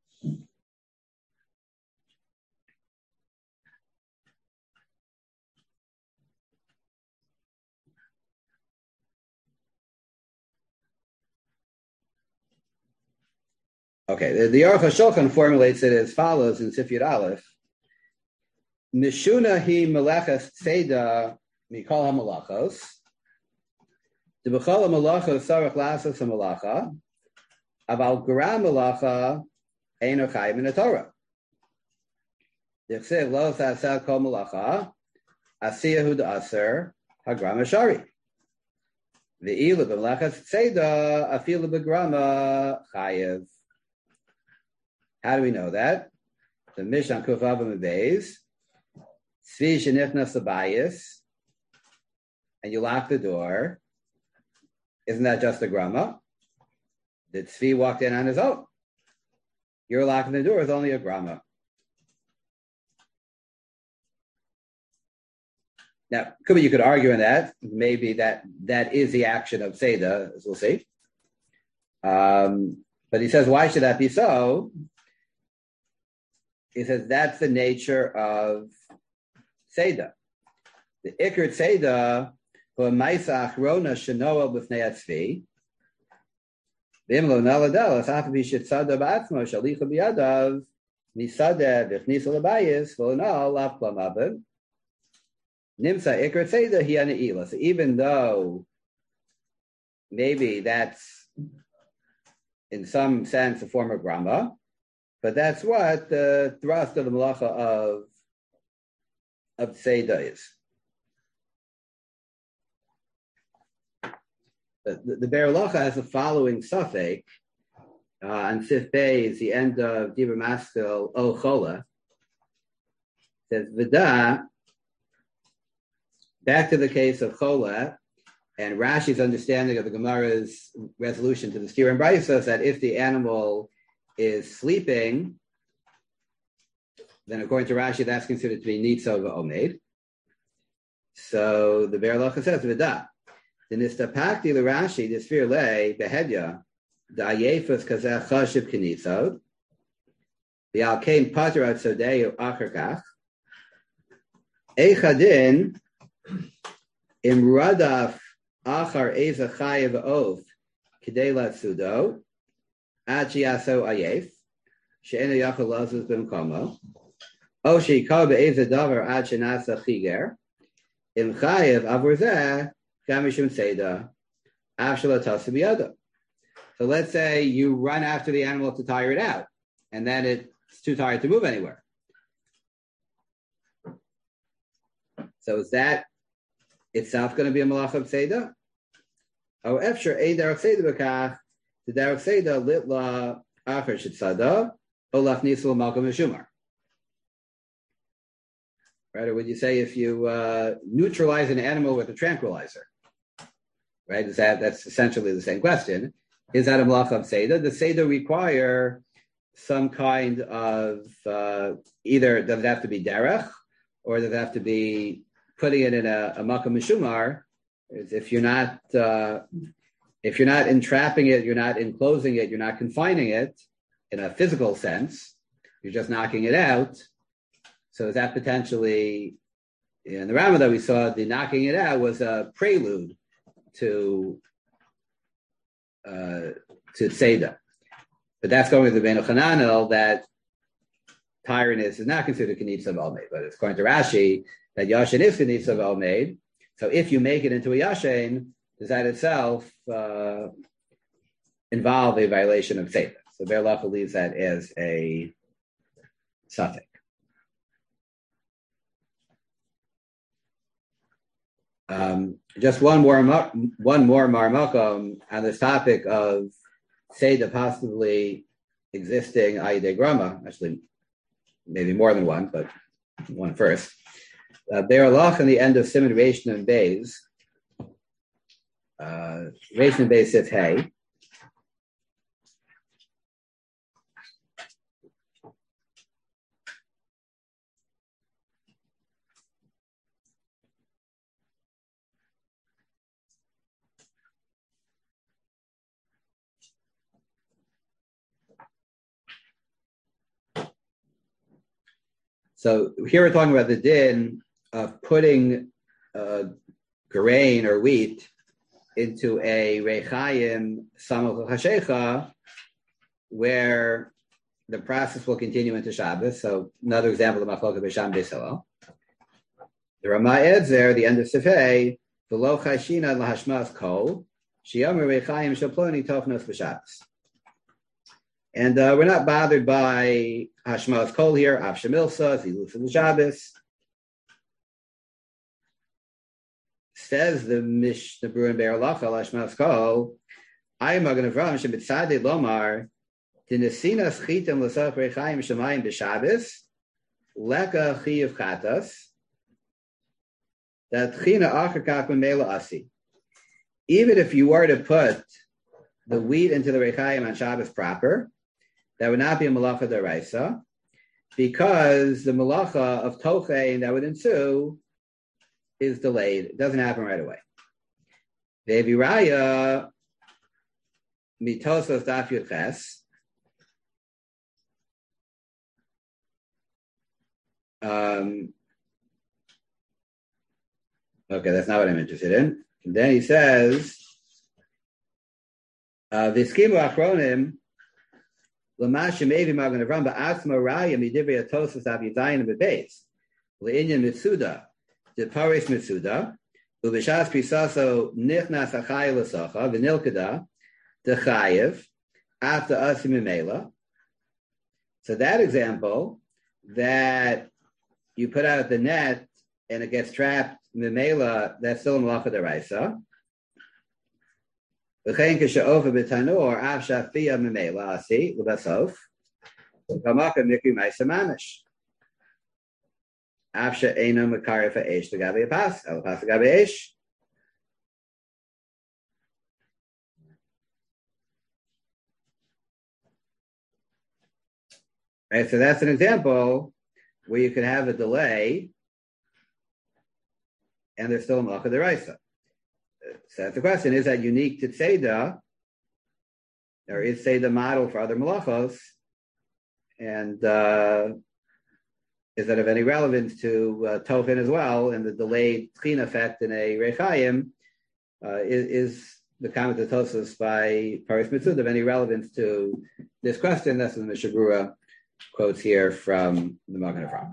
Okay, the, the Aruch HaShulchan formulates it as follows in Sif Yud Aleph. Mishuna hi melechas tzeda mikol ha-malachos. The b'chol ha-malachos sarach lasas ha-malacha. Aval gra malacha eino chayv in the Torah. Dichsev lo sasal kol malacha asiyahu da'aser hagrama shari. Ve'ilu b'melachas tzeda afilu b'grama chayev. How do we know that? The Mishnah Kuvav Mebeis, Tzvi shenichnas abayis, and you lock the door. Isn't that just a grama? Did Tzvi walk in on his own? You're locking the door is only a grama. Now, could be you could argue in that. Maybe that that is the action of Seder, as we'll see. Um, but he says, why should that be so? He says that's the nature of Seder. The Iker Seder for Maisa Achrona Shenoa B'fnei Atzvi. V'imlo Naladelas Afabi Shitzada B'atzmo Shalicha B'yadav Misada V'chnisa L'bayis V'lonal Lav Klam Abed Nimsa Iker Seder Hi Aneila. So even though maybe that's in some sense a form of grama, but that's what the thrust of the malacha of of Seder is. The, the, the Be'er Halacha has the following suffix uh, on Sif Bey is the end of Dibur Maskil O Chola. It says V'da. Back to the case of Chola and Rashi's understanding of the Gemara's resolution to the Stira and Brayso says that if the animal is sleeping, then according to Rashi, that's considered to be Nitzo V'Omed. So the Be'er Halacha says V'da. The nistapakti l'Rashi d'sfir lei behedya da'ayefus kazeh chashiv k'nitzod v'al kein pater ad sodeyu acher kach eichadin im radaf achar eza chayev of k'dei latzudo ad shiyaso ayef she'ena yachol lazuz b'mkomo o she'ikol be'eza davar ad shenasa chiger im chayev avur zeh. So let's say you run after the animal to tire it out, and then it's too tired to move anywhere. So is that itself going to be a malach of Seder? Or efshar a derech Seder b'kach, the derech Seder litla acher shetzada, olach nisel malkom meshumar. Right, or would you say if you uh, neutralize an animal with a tranquilizer? Right, is that that's essentially the same question? Is that a malach of Seder? Does Seder require some kind of uh, either does it have to be derech, or does it have to be putting it in a, a makam mishumar? If you're not uh, if you're not entrapping it, you're not enclosing it, you're not confining it in a physical sense. You're just knocking it out. So is that potentially in the Rama that we saw, the knocking it out was a prelude to uh, to Seder. But that's going to the Beinu Chananel that tiredness is not considered Knitza V'Omed, but it's according to Rashi that Yashin is Knitza V'Omed. So if you make it into a Yashin, does that itself uh, involve a violation of Seder? So Be'er Halacha leaves that as a suffix. Um, just one more, one more marmakom on this topic of Seder possibly existing Ayidei Grama. Actually, maybe more than one, but one first. Uh, Be'er Halacha in the end of Siman Reish and Beis, uh, Reish and Beis Sif Hey. So here we're talking about the din of putting uh, grain or wheat into a rechayim samach hashecha, where the process will continue into Shabbos. So another example of machloket b'sham beis Hillel. The Rama adds there, the end of Sifei, v'lo chayshina lahashmas kol, shiyomer rechayim shaploni tochnos b'Shabbos. And uh, we're not bothered by Hashma's Kol here, Av Shemilsa, Zilus and the Shabbos. Says the Mishnah Berurah Be'er Halacha, Hashma's Kol, I am going to Avram Shemitzadei Lomar, Dinesina Schitim L'Sof Rechaim Shemayim B'Shabbos, Leka Chiyav Chatas, that China Achakak Memela Asi. Even if you were to put the wheat into the Rechaim on Shabbos proper, that would not be a Malacha D'Oraisa, because the Malacha of Tochein that would ensue is delayed. It doesn't happen right away. Ve'viraya Mitosos Daf Yud Ches. Um, okay, that's not what I'm interested in. And then he says, the scheme of Achronim, Lamash Shemevi Magan Avram Ba'atzma Raya Midivri Atosos Av Yidayin B'Beis Le'inyan Mitsuda the Paris Mitsuda Ubishas Pisaso Nichnas Achai L'Sacha V'Nilkada the Chayev after Asim Mimela. So that example that you put out the net and it gets trapped Mimela, that's still a Malacha D'Oraisa. V'chein k'she'ofa b'tanur av shafia Mimela asi l'basof v'kamaka mikri ma'isa mamish av she'ena mekari fa'esh l'gabi apas el apas l'gabi esh. Right, so that's an example where you could have a delay and there's still a Malacha D'Oraisa. So that's the question, is that unique to Tzeda? Or is Tzeda model for other Malachos? And uh, is that of any relevance to uh, Tochen as well? And the delayed Tchin effect in a Rechaim uh, is, is the comment of Tosfos by Paris Mitzvah of any relevance to this question? That's what the Mishnah Berurah quotes here from the Magen Avraham.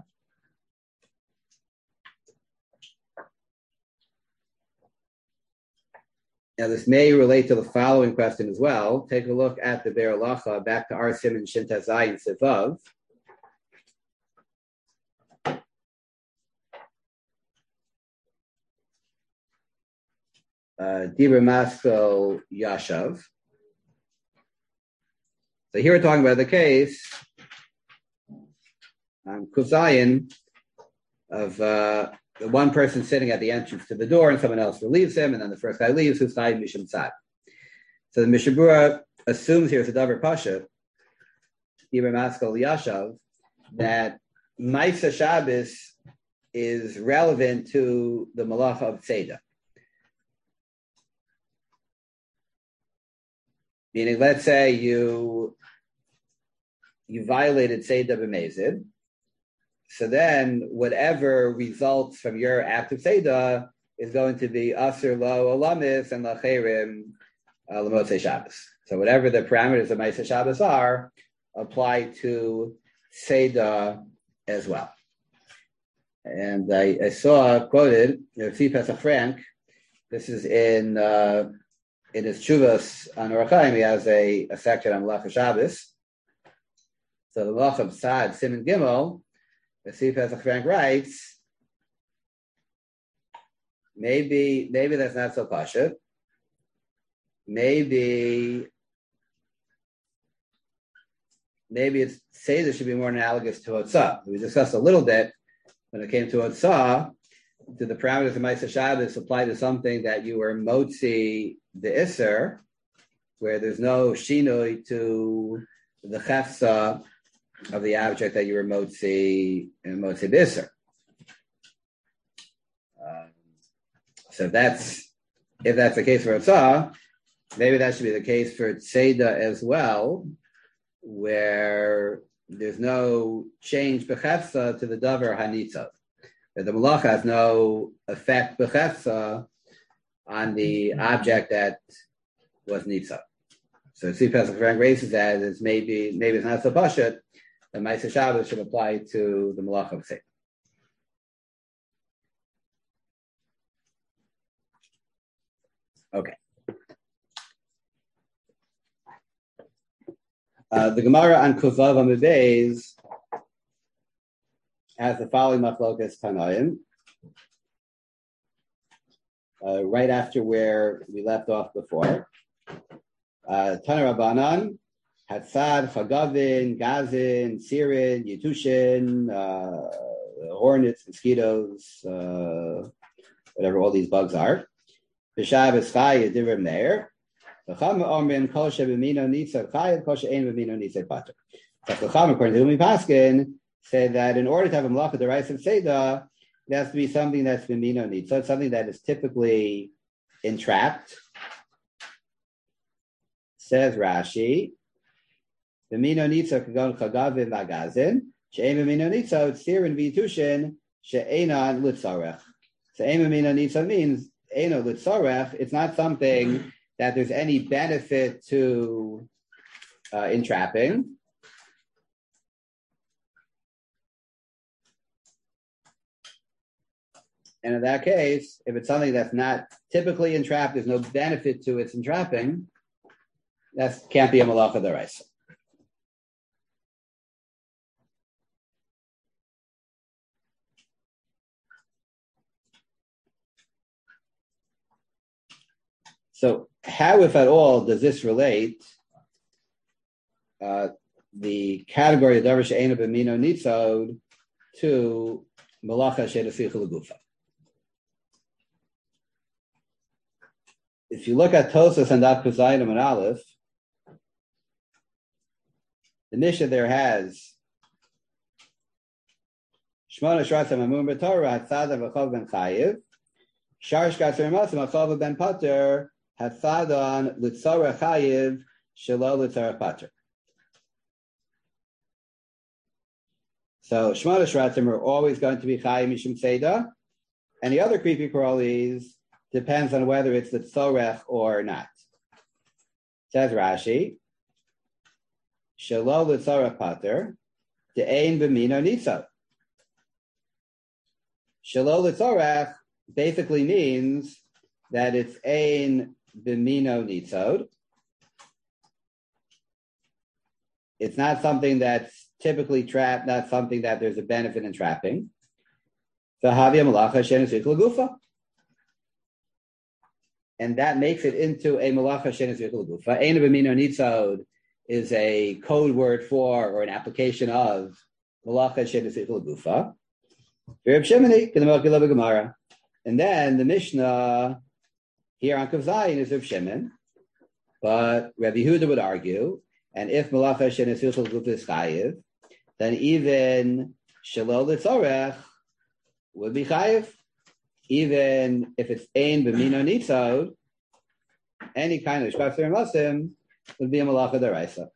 Now, this may relate to the following question as well. Take a look at the Be'er Halacha, back to Ar Siman Shin Tes Zayin Sivav. Dibur Maskal Yashav. So here we're talking about the case, um, Kuzayin, of uh, the one person sitting at the entrance to the door and someone else relieves him, and then the first guy leaves, who's Chayiv Mishum Tzad. So the Mishnah Berurah assumes here, it's a Davar Pasha, Dibur Maskal Yashav, that Maisa Shabbos is relevant to the Malacha of Tzeda. Meaning, let's say you you violated Seder B'Mezid, so then whatever results from your act of Seder is going to be Asur Lo Olamis and Lacherim L'Motzei Shabbos. So whatever the parameters of Ma'aseh Shabbos are, apply to Seder as well. And I, I saw quoted, you know, Tzvi Pesach Frank, this is in uh, in his Tshuvas on Orach Chaim, he has a, a section on Malach Shabbos. So the Malach of Tzad, Siman Gimel, the Tzvi Pesach Frank writes, maybe maybe that's not so pashut. Maybe maybe it's Seder should be more analogous to Otzah. We discussed a little bit when it came to Otzah. Do the parameters of Ma'aseh Shabbos apply to something that you were motzi the Isser, where there's no shinoi to the chefsa of the object that you were motzi and motzi the Isser? Um, so that's if that's the case for Otzah, maybe that should be the case for Tzeda as well, where there's no change b'chefsa to the davar hanitzav. That the malacha has no effect b'chefsa on the object that was nitzav. So Tzvi Pesach Frank raises that as maybe maybe it's not so pashut that Ma'aseh Shabbos should apply to the malacha of Seder. Okay. Uh, the Gemara on Kuvav Amidbeis has the following machlokas tanaim. Uh, right after where we left off before. Uh, Tana Rabbanan, Hatzad, Chagavin, Gazin, Sirin, Yetushin, uh, hornets, mosquitoes, uh, whatever all these bugs are. B'Shav Eschai, Yedirim Meir. Chacham Omrim, Kol Shebemino Nitza Chayav, Kol She'ein Bemino Nitza Pater. Chacham, according to Umi Paskin, said that in order to have a malacha the rice of Seder, it has to be something that's bimino needs. So it's something that is typically entrapped. Says Rashi, bimino nitza kagon chagavin v'agazin, she'em bimino nitza tsirin v'yitushin she'enan litzarech. So em bimino nitza means eno litzarech. It's not something that there's any benefit to uh, entrapping. And in that case, if it's something that's not typically entrapped, there's no benefit to its entrapping, that can't be a malacha d'oraisa. So how, if at all, does this relate uh, the category of davar she'eino b'mino nitzod to malacha she'nesicha l'gufa? If you look at Tosas and Daf Kuzayim and Aleph, the Mishnah there has Shmona Shratzim Amun B'Torah Hatzada V'Chov Ben Chayiv Shar Shkatzim Masim Achov Ben Pater Hatzadan Litzara Chayiv Shelo Litzara Pater. So Shmona Shratzim are always going to be Chayiv Mishum Seda, and the other creepy crawlies depends on whether it's the tzorech or not. Says Rashi, Shelo l'tzorech pater, de'ein b'mino nitzod. Shelo l'tzorech basically means that it's ein b'mino nitzod. It's not something that's typically trapped, not something that there's a benefit in trapping. So havia malacha she'nesicha l'gufa. And that makes it into a malacha she'nesicha l'gufa. Ein b'mino nitzod is a code word for or an application of malacha she'nesicha l'gufa. Reb Shimoni k'nemalki lo b'gemara. And then the Mishnah here on Kav Zayin is Reb Shimon, but Rabbi Yehuda would argue, and if malacha she'nesicha l'gufa is chayiv, then even shelo l'tzorech would be chayiv. Even if it's ein b'mino nitzod, any kind of shkafzer masim would be a malacha d'oraisa.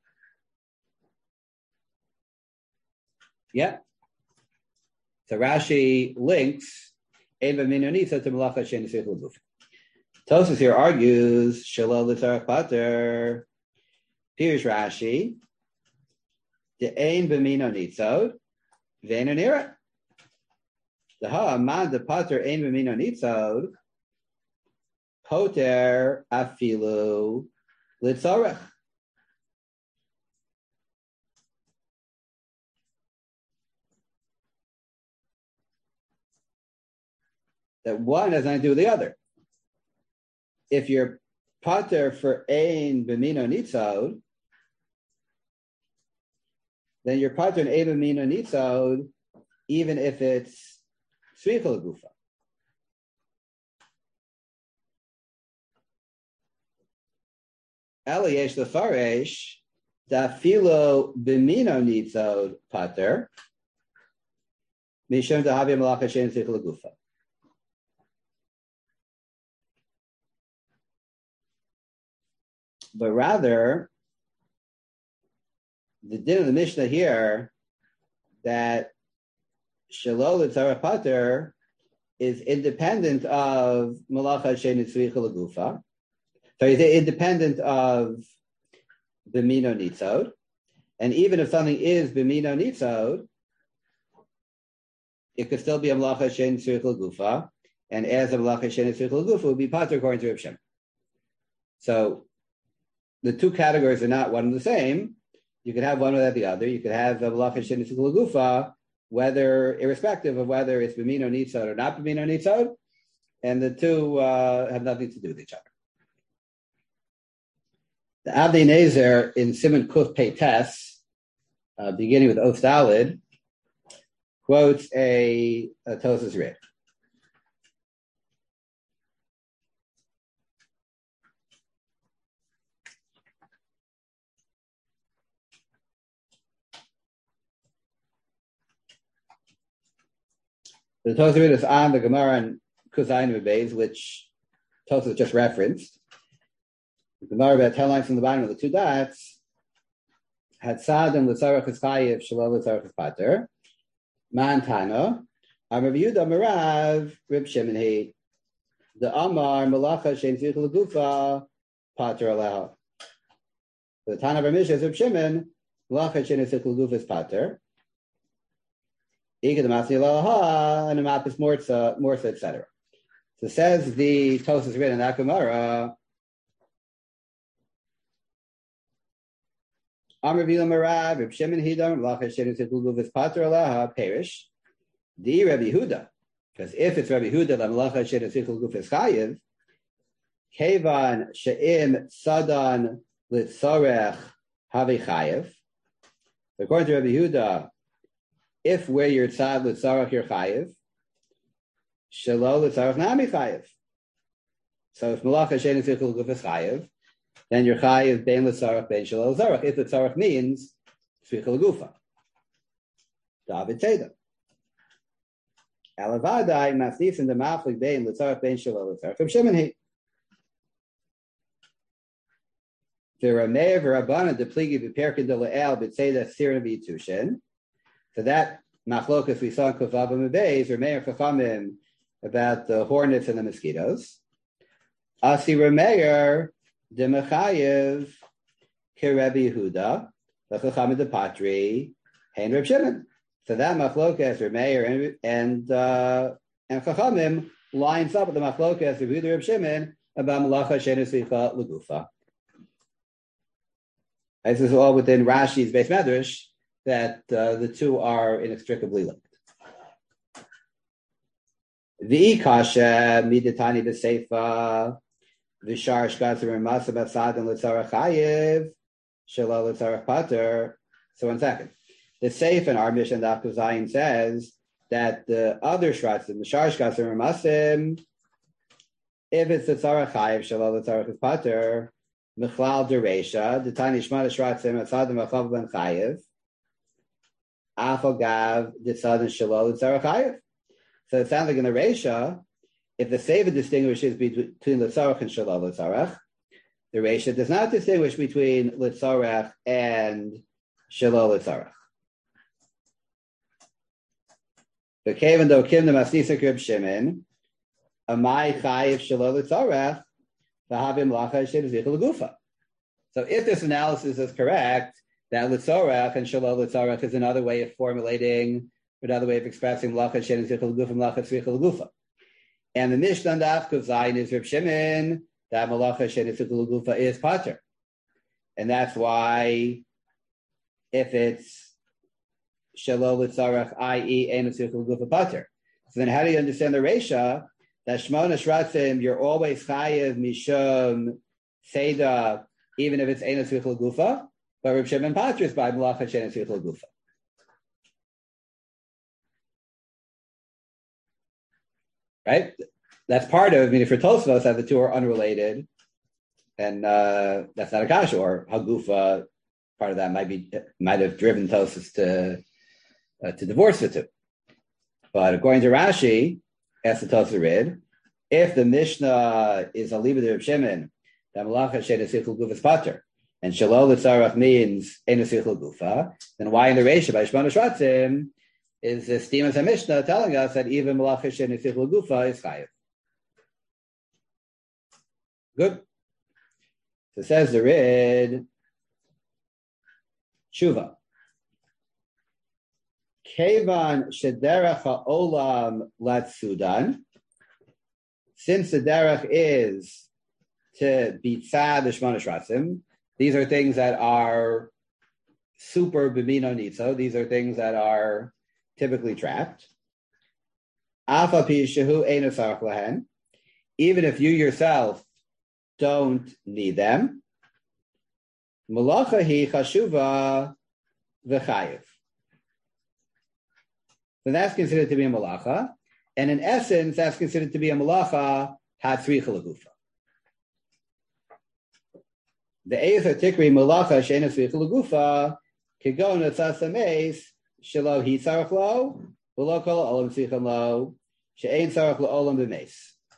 Yeah. So Rashi links ein b'mino nitzod to malacha she'nesicha l'gufa. Tosfos here argues shelo l'tzarech pater. Here's Rashi: the ein b'mino nitzod v'eino nira. The ha'aman the pater ein b'mino nitzod poter afilu litzorech. That one has nothing to do with the other. If you're pater for ein b'mino nitzod, then you're pater in ein b'mino nitzod, even if it's tzricha l'gufa. Ela yesh lefaresh dafilo b'mino nitzod pater mishum dahavia malacha she'en tzricha l'gufa. But rather, the din of the Mishnah here that shelo l'tzarech pater is independent of malacha she'en tzricha l'gufa. So it's independent of b'mino nitzod, and even if something is b'mino nitzod, it could still be a malacha she'en tzricha l'gufa, and as a malacha she'en tzricha l'gufa would be pater according to Reb Shimon. So the two categories are not one and the same, You could have one without the other. You could have a malacha shenis gufa, whether irrespective of whether it's b'mino nitzad or not b'mino nitzad, and the two uh, have nothing to do with each other. The Avnei Nezer in Siman Kuf Peites, uh, beginning with Oth Dalid, quotes a, a Tosas Rid. The Tosas Rid is on the Gemara and Kuzayin Beis, which Tosas just referenced. The Gemara about ten lines from the bottom of the two dots had Sadam l'tzarach is chayiv shalom l'tzarach is pater. Mantana, Amar Yehuda Merav Rib Shimon He. The Amar Malacha Shem Tzich L'Gufa Pater Aleha. The Tana of Mishnah is Rib Shimon Malacha Shem Tzich L'Gufa is Pater. Ika the Masi Aleha and the Mapis Morza Morza et cetera. So says the Tosas written in that Gemara. Amar Yehuda Merav Rib Shimon Hidam Malacha Shem Tzich L'Gufa is Pater Aleha Perish. Di Rabbi Yehuda, because if it's Rabbi Yehuda, the malacha she'en tzikul guf is chayiv. Kevan she'im sadan litzorech havi chayiv. According to Rabbi Yehuda, if where you're tzad litzorech you're chayiv, shelo litzorech nami chayiv. So if malacha she'en tzikul guf is chayiv, then you're chayiv ben litzorech ben shelo litzorech. If litzorech means tzikul gufa, David Teda. Alavadai masnis in the maflik bein litzarach bein shalom litzarach from Shimon He. The Rameh v'Rabbana depligi v'perkin de le'el b'tzeda sirin v'yitushin. So that machlokas we saw in Kufavim Beis, Rameh Chachamim about the hornets and the mosquitoes. Asi Rameh de Mechayev Kerebi Yehuda the Chachamim de Patri and Reb Shimon. So that machlokas or Meir and and uh, and Chachamim lines up with the machlokas of Yehuda Reb Shimon about malacha she'en tzikul l'gufa. This is all within Rashi's Beis Medrash that uh, the two are inextricably linked. V'i kasha midatani b'seifa v'shar shkatzim remasa b'sad and l'tzarach chayiv shelo l'tzarach pater. So one second. The Seif in our Mishnah Daf Zayin says that the other shratzim, the shar shkatzim remasim, if it's the tzarach chayiv shalom the tzarach is pater, mechlal dereisha, the tiny shmata shratzim atzadim achav ben chayiv, afal gav the tzadin shalom the tzarach chayiv. So it sounds like in the reisha, if the Seif distinguishes between the tzarach and shalom the tzarach, the reisha does not distinguish between the tzarach and shalom the tzarach. But even though Kim the Masnisa Reb Shimon, Amai Chayiv Shelo L'Tzarech, V'Havim Lacha She'en tzikul l'gufa. So if this analysis is correct, that L'Tzarech and Shelo L'Tzarech is another way of formulating, another way of expressing Lacha She'en tzikul l'gufa and Lacha tzikul l'gufa. And the Mishnah Daf Kuf Zayin is Reb Shimon, that Malacha She'en tzikul l'gufa is pater. And that's why if it's Shelo L'Tzarech, that is, Ein Tzikul Gufa Pater. So then how do you understand the Reisha? That Shmona Shratzim, you're always Chayev Mishum Seda, even if it's Ein Tzikul Gufa, but Reb Shimon Pater is by Malacha She'en Tzikul Gufa. Right? That's part of, I mean, for Tosfos, that the two are unrelated, and uh, that's not a kasha, or Hagufa, part of that might be might have driven Tosfos to Uh, to divorce the two. But according to Rashi, as the Tosfos read, if the Mishnah is a liba de Reb Shimon, that malacha she'en tzikul gufa is pater, and shelo l'tzarach means ein tzikul gufa, then why in the Reisha by Shmona Shratzim is the Stimas Mishnah telling us that even malacha she'en tzikul gufa is chayiv? Good. So says the Rid, Tshuva. Kevan shederach ha'olam latsudan. Since the derech is to be tzad the Shmona Shratzim, these are things that are super b'mino nitzo. These are things that are typically trapped. Afa pi shehu eino tzarich lahen. Even if you yourself don't need them. Malacha hi chashuva v'chayiv. Then that's considered to be a malacha. And in essence, that's considered to be a malacha hatzricha lagufa. The eitzah tikri malacha she'ena tzricha lagufa kigon etzasa meis shelo hi tzarich lo v'lo kol olam tzricha lo she'ein tzarich lo olam b'meis.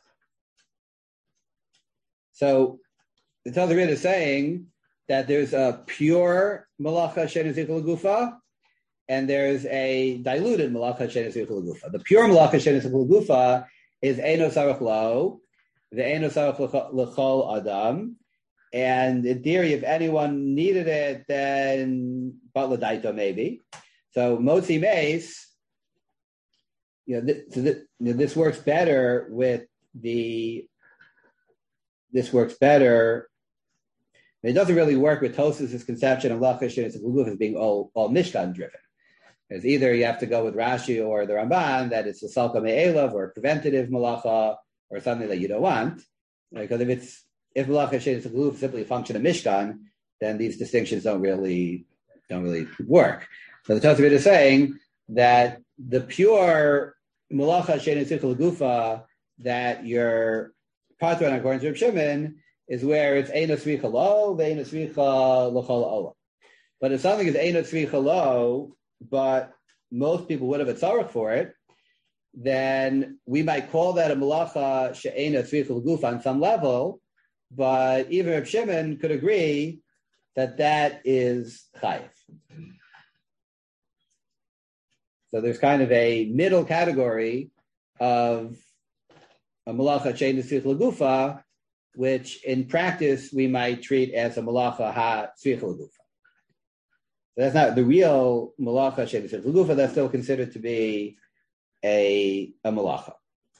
So the Torah is saying that there's a pure malacha she'ena tzricha lagufa, and there's a diluted malacha she'ena tzricha lagufa. The pure malacha she'ena tzricha lagufa is eino tzarich lo, the eino tzarich l'chol adam, and in theory, if anyone needed it, then batla daito maybe. So motzi meis, you know, th- so th- you know, this works better with the. This works better. It doesn't really work with Tosfos' conception of malacha she'ena tzricha lagufa as being all all mishkan driven. Because either you have to go with Rashi or the Ramban that it's a salka me'elav or a preventative malacha or something that you don't want. Because if it's if malacha she'ena tzricha lagufa is simply a function of mishkan, then these distinctions don't really don't really work. So the Tosfos is saying that the pure malacha she'ena tzricha lagufa that you're patron according to Reb Shimon is where it's eino tzricha lo, ve'eino tzricha l'chol olam. But if something is eino tzricha lo, but most people would have a tzarech for it, then we might call that a malacha she'eino tzricha l'gufa on some level, but even Reb Shimon could agree that that is chayiv. So there's kind of a middle category of a malacha she'eino tzricha l'gufa, which in practice we might treat as a malacha ha tzricha l'gufa. So that's not the real malacha she'eino tzricha l'gufa. That's still considered to be a a malacha.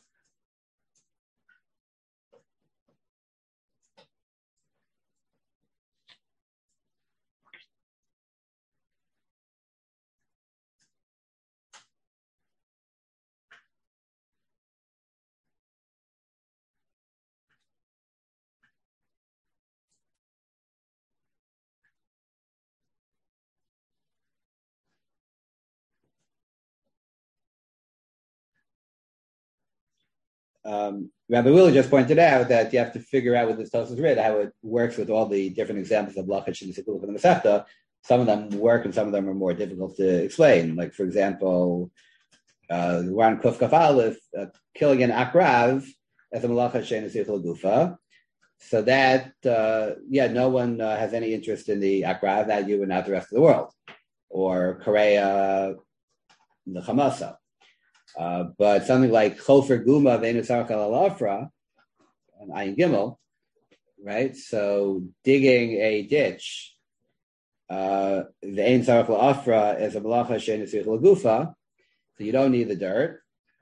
Um, Rabbi Wheeler just pointed out that you have to figure out with this Tosfos Rid how it works with all the different examples of malacha she'eino tzricha l'gufa in the Masechta. Some of them work and some of them are more difficult to explain. Like, for example, uh, we're on Kuf Kaf Aleph, uh, killing an akrav as a malacha she'eino tzricha l'gufa. So that, uh, yeah, no one uh, has any interest in the akrav, not you and not the rest of the world. Or Korea, the Chamasa. Uh, but something like Chofer Guma Ve'eino tzarich el alafra, an Ayin Gimel, right? So digging a ditch, uh, Ve'eino tzarich el alafra is a malacha she'eino tzricha l'gufa, so you don't need the dirt.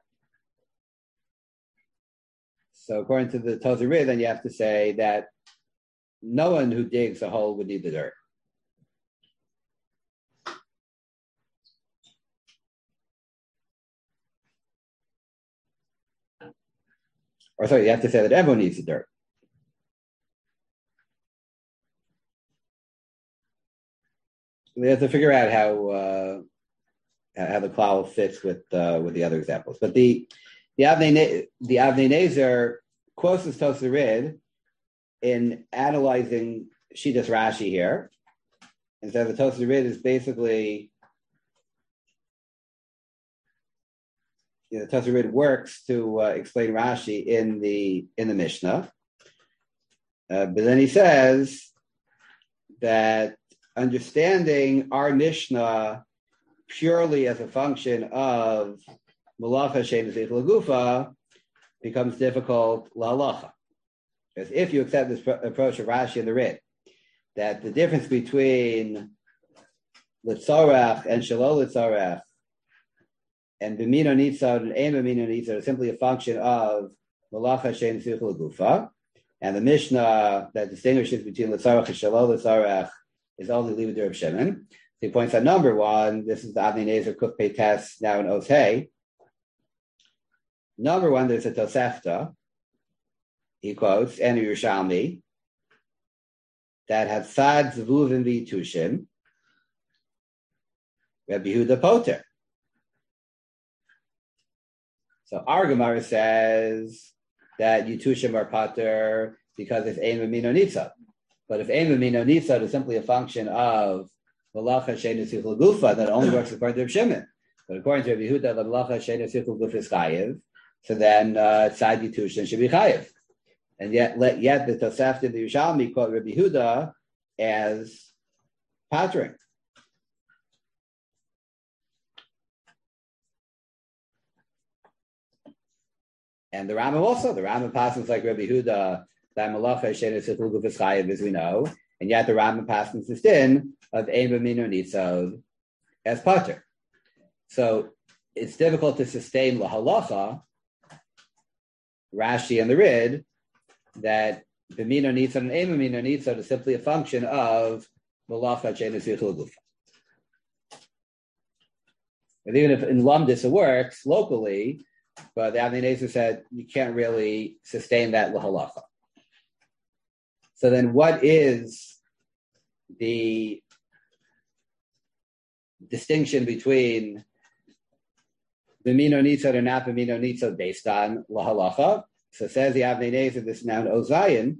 So according to the Tosfos Rid, then you have to say that no one who digs a hole would need the dirt. Or sorry, you have to say that everyone needs the dirt. We have to figure out how uh, how the klal fits with uh, with the other examples. But the the Avnei the Avnei Nezer quotes this Tosfos Rid in analyzing Shitas Rashi here, and so the Tosfos Rid is basically, you know, the Tosfos Rid works to uh, explain Rashi in the in the Mishnah, uh, but then he says that understanding our Mishnah purely as a function of malacha she'eino tzricha l'gufa becomes difficult la'alacha. Because if you accept this pro- approach of Rashi and the Rid, that the difference between litzorach and shelo litzorach and b'mino nitzad and ein b'mino nitzad is simply a function of malacha she'eino tzricha l'gufa, and the Mishnah that distinguishes between litzorach and shelo litzorach is only Livad Reb Shimon. He points out number one, this is the Avnei Nezer Kuf Pei Tes, now in Otei. Number one, there's a Tosefta, he quotes, and Yerushalmi, that had Sad Zvuvim V'Yitushim, Rabbi Yehuda Poter. So our Gemara says that Yitushim are Poter because it's Ein V'Mino Nitzad. But if Ein V'Mino Nitzad is simply a function of Malacha Sheinu Sichel Gufa, that only works according to Reb Shimon. But according to Rabbi Yehuda, the Malacha Sheinu Sichel Gufa is Chayev. So then uh, Tzad Yitushin should be Chayev. And yet, let, yet the Tosefta, the Yerushalmi, quote Rabbi Yehuda as Patering. And the Rambam also, the Rambam passes like Rabbi Yehuda, that Malacha Sheinu Sichel Gufa is Chayev, as we know. And yet the Rambam passes this din of Ein B'Mino Nitzod as Pater. So it's difficult to sustain La Halacha, Rashi and the Rid, that B'Mino Nitzod and Ein B'Mino Nitzod is simply a function of Malacha Sheinu Sichel Gufa. And even if in Lumdis it works locally, but the Avnei Nezer said you can't really sustain that La Halacha. So then what is the distinction between B'Mino Nitzod and not B'Mino Nitzod based on La Halacha? So says the Avnei Nezer, this is now in Ozayin.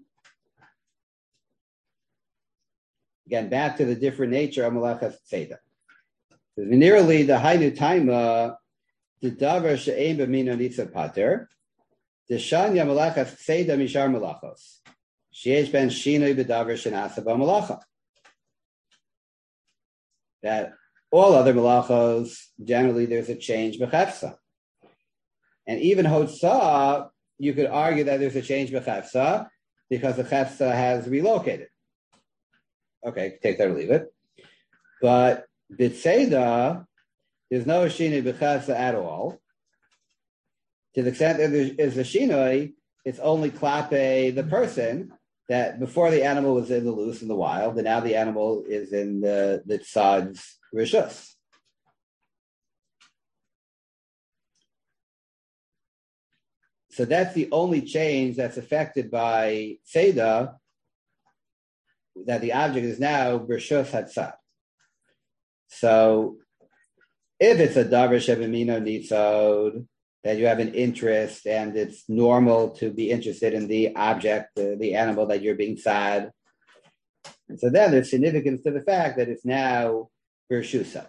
Again, back to the different nature of Malachas Tzeda. Nearly the Hainu Taima, the Davar She'ein B'Mino Nitzod Pater, the Shanya Malachas Tzeda Mishar Malachos. Sheyesh ben Shinoi B'Davar Shenasa B'Malacha. That all other malachos, generally there's a change b'chefsa. And even Hotzah, you could argue that there's a change b'chefsa because the chefsa has relocated. Okay, take that or leave it. But b'tzeda, there's no shinoi b'chefsa at all. To the extent that there is a shinoi, it's only klape the person, that before the animal was in the loose in the wild, and now the animal is in the the tzad's rishus. So that's the only change that's affected by Seder, that the object is now rishus hatzad. So if it's a davar shebemino nitzod, that you have an interest and it's normal to be interested in the object, the, the animal that you're being sad. And so then there's significance to the fact that it's now Bershusa.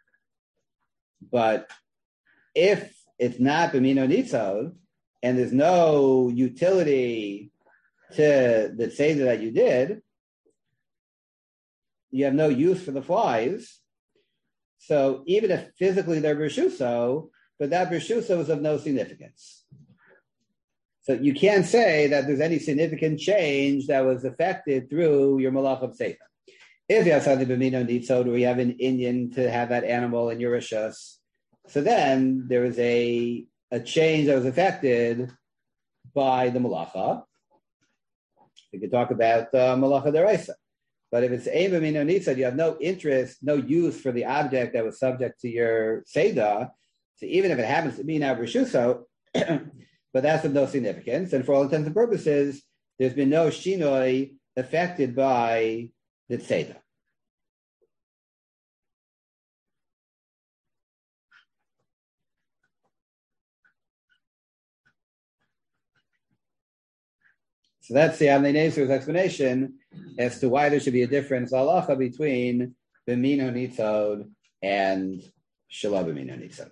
But if it's not B'Mino Nitzod and there's no utility to the Seder that you did, you have no use for the flies. So even if physically they're Bershuso, but that Bershusa was of no significance. So you can't say that there's any significant change that was affected through your Malach of Seder. If you have something B'Mino Nitzod, or you have an Indian to have that animal in your Rishus, so then there was a, a change that was affected by the Malacha. We could talk about uh, Malacha Deraisa. But if it's Ein B'Mino Nitzod, you have no interest, no use for the object that was subject to your Seder. So even if it happens to be now Rishuso, but that's of no significance, and for all intents and purposes, there's been no Shinoi affected by the Tzeda. So that's the Avnei Nezer's explanation as to why there should be a difference, halacha, between B'Mino Nitzod and Shelo B'Mino Nitzod.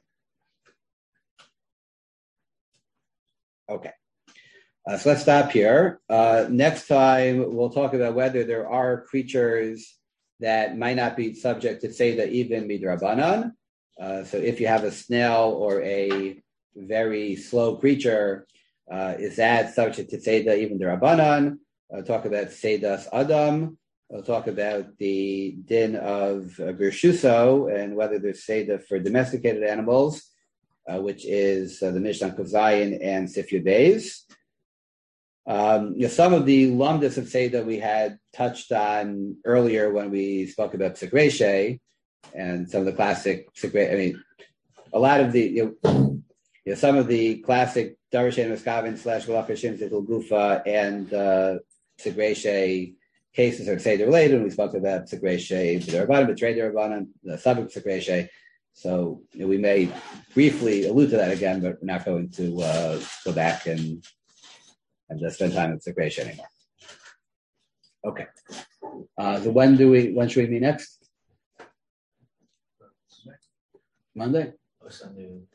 Okay, uh, so let's stop here. Uh, next time, we'll talk about whether there are creatures that might not be subject to Seder even midrabanan. Uh, so if you have a snail or a very slow creature, uh, is that subject to Seder even drabanan? I'll talk about Seidas Adam. I'll talk about the din of uh, Bershuso and whether there's Seder for domesticated animals. Uh, which is uh, the Mishnah Kozayin and Sifyud Beis. Um, you know, some of the lumdus of Seder we had touched on earlier when we spoke about Psik Reshe, and some of the classic, I mean, a lot of the, you know, you know some of the classic Darshan Muskavin slash Galakashim Zikul Gufa and uh, Segreshe cases are Seder related, and we spoke about Segreshe, B'derabbanan, B'trei Derabanan, the subject Segreshe. So you know, we may briefly allude to that again, but we're not going to uh, go back and and just spend time with Segreshe anymore. Okay. Uh, so when do we? When should we meet next? Monday. Or Sunday.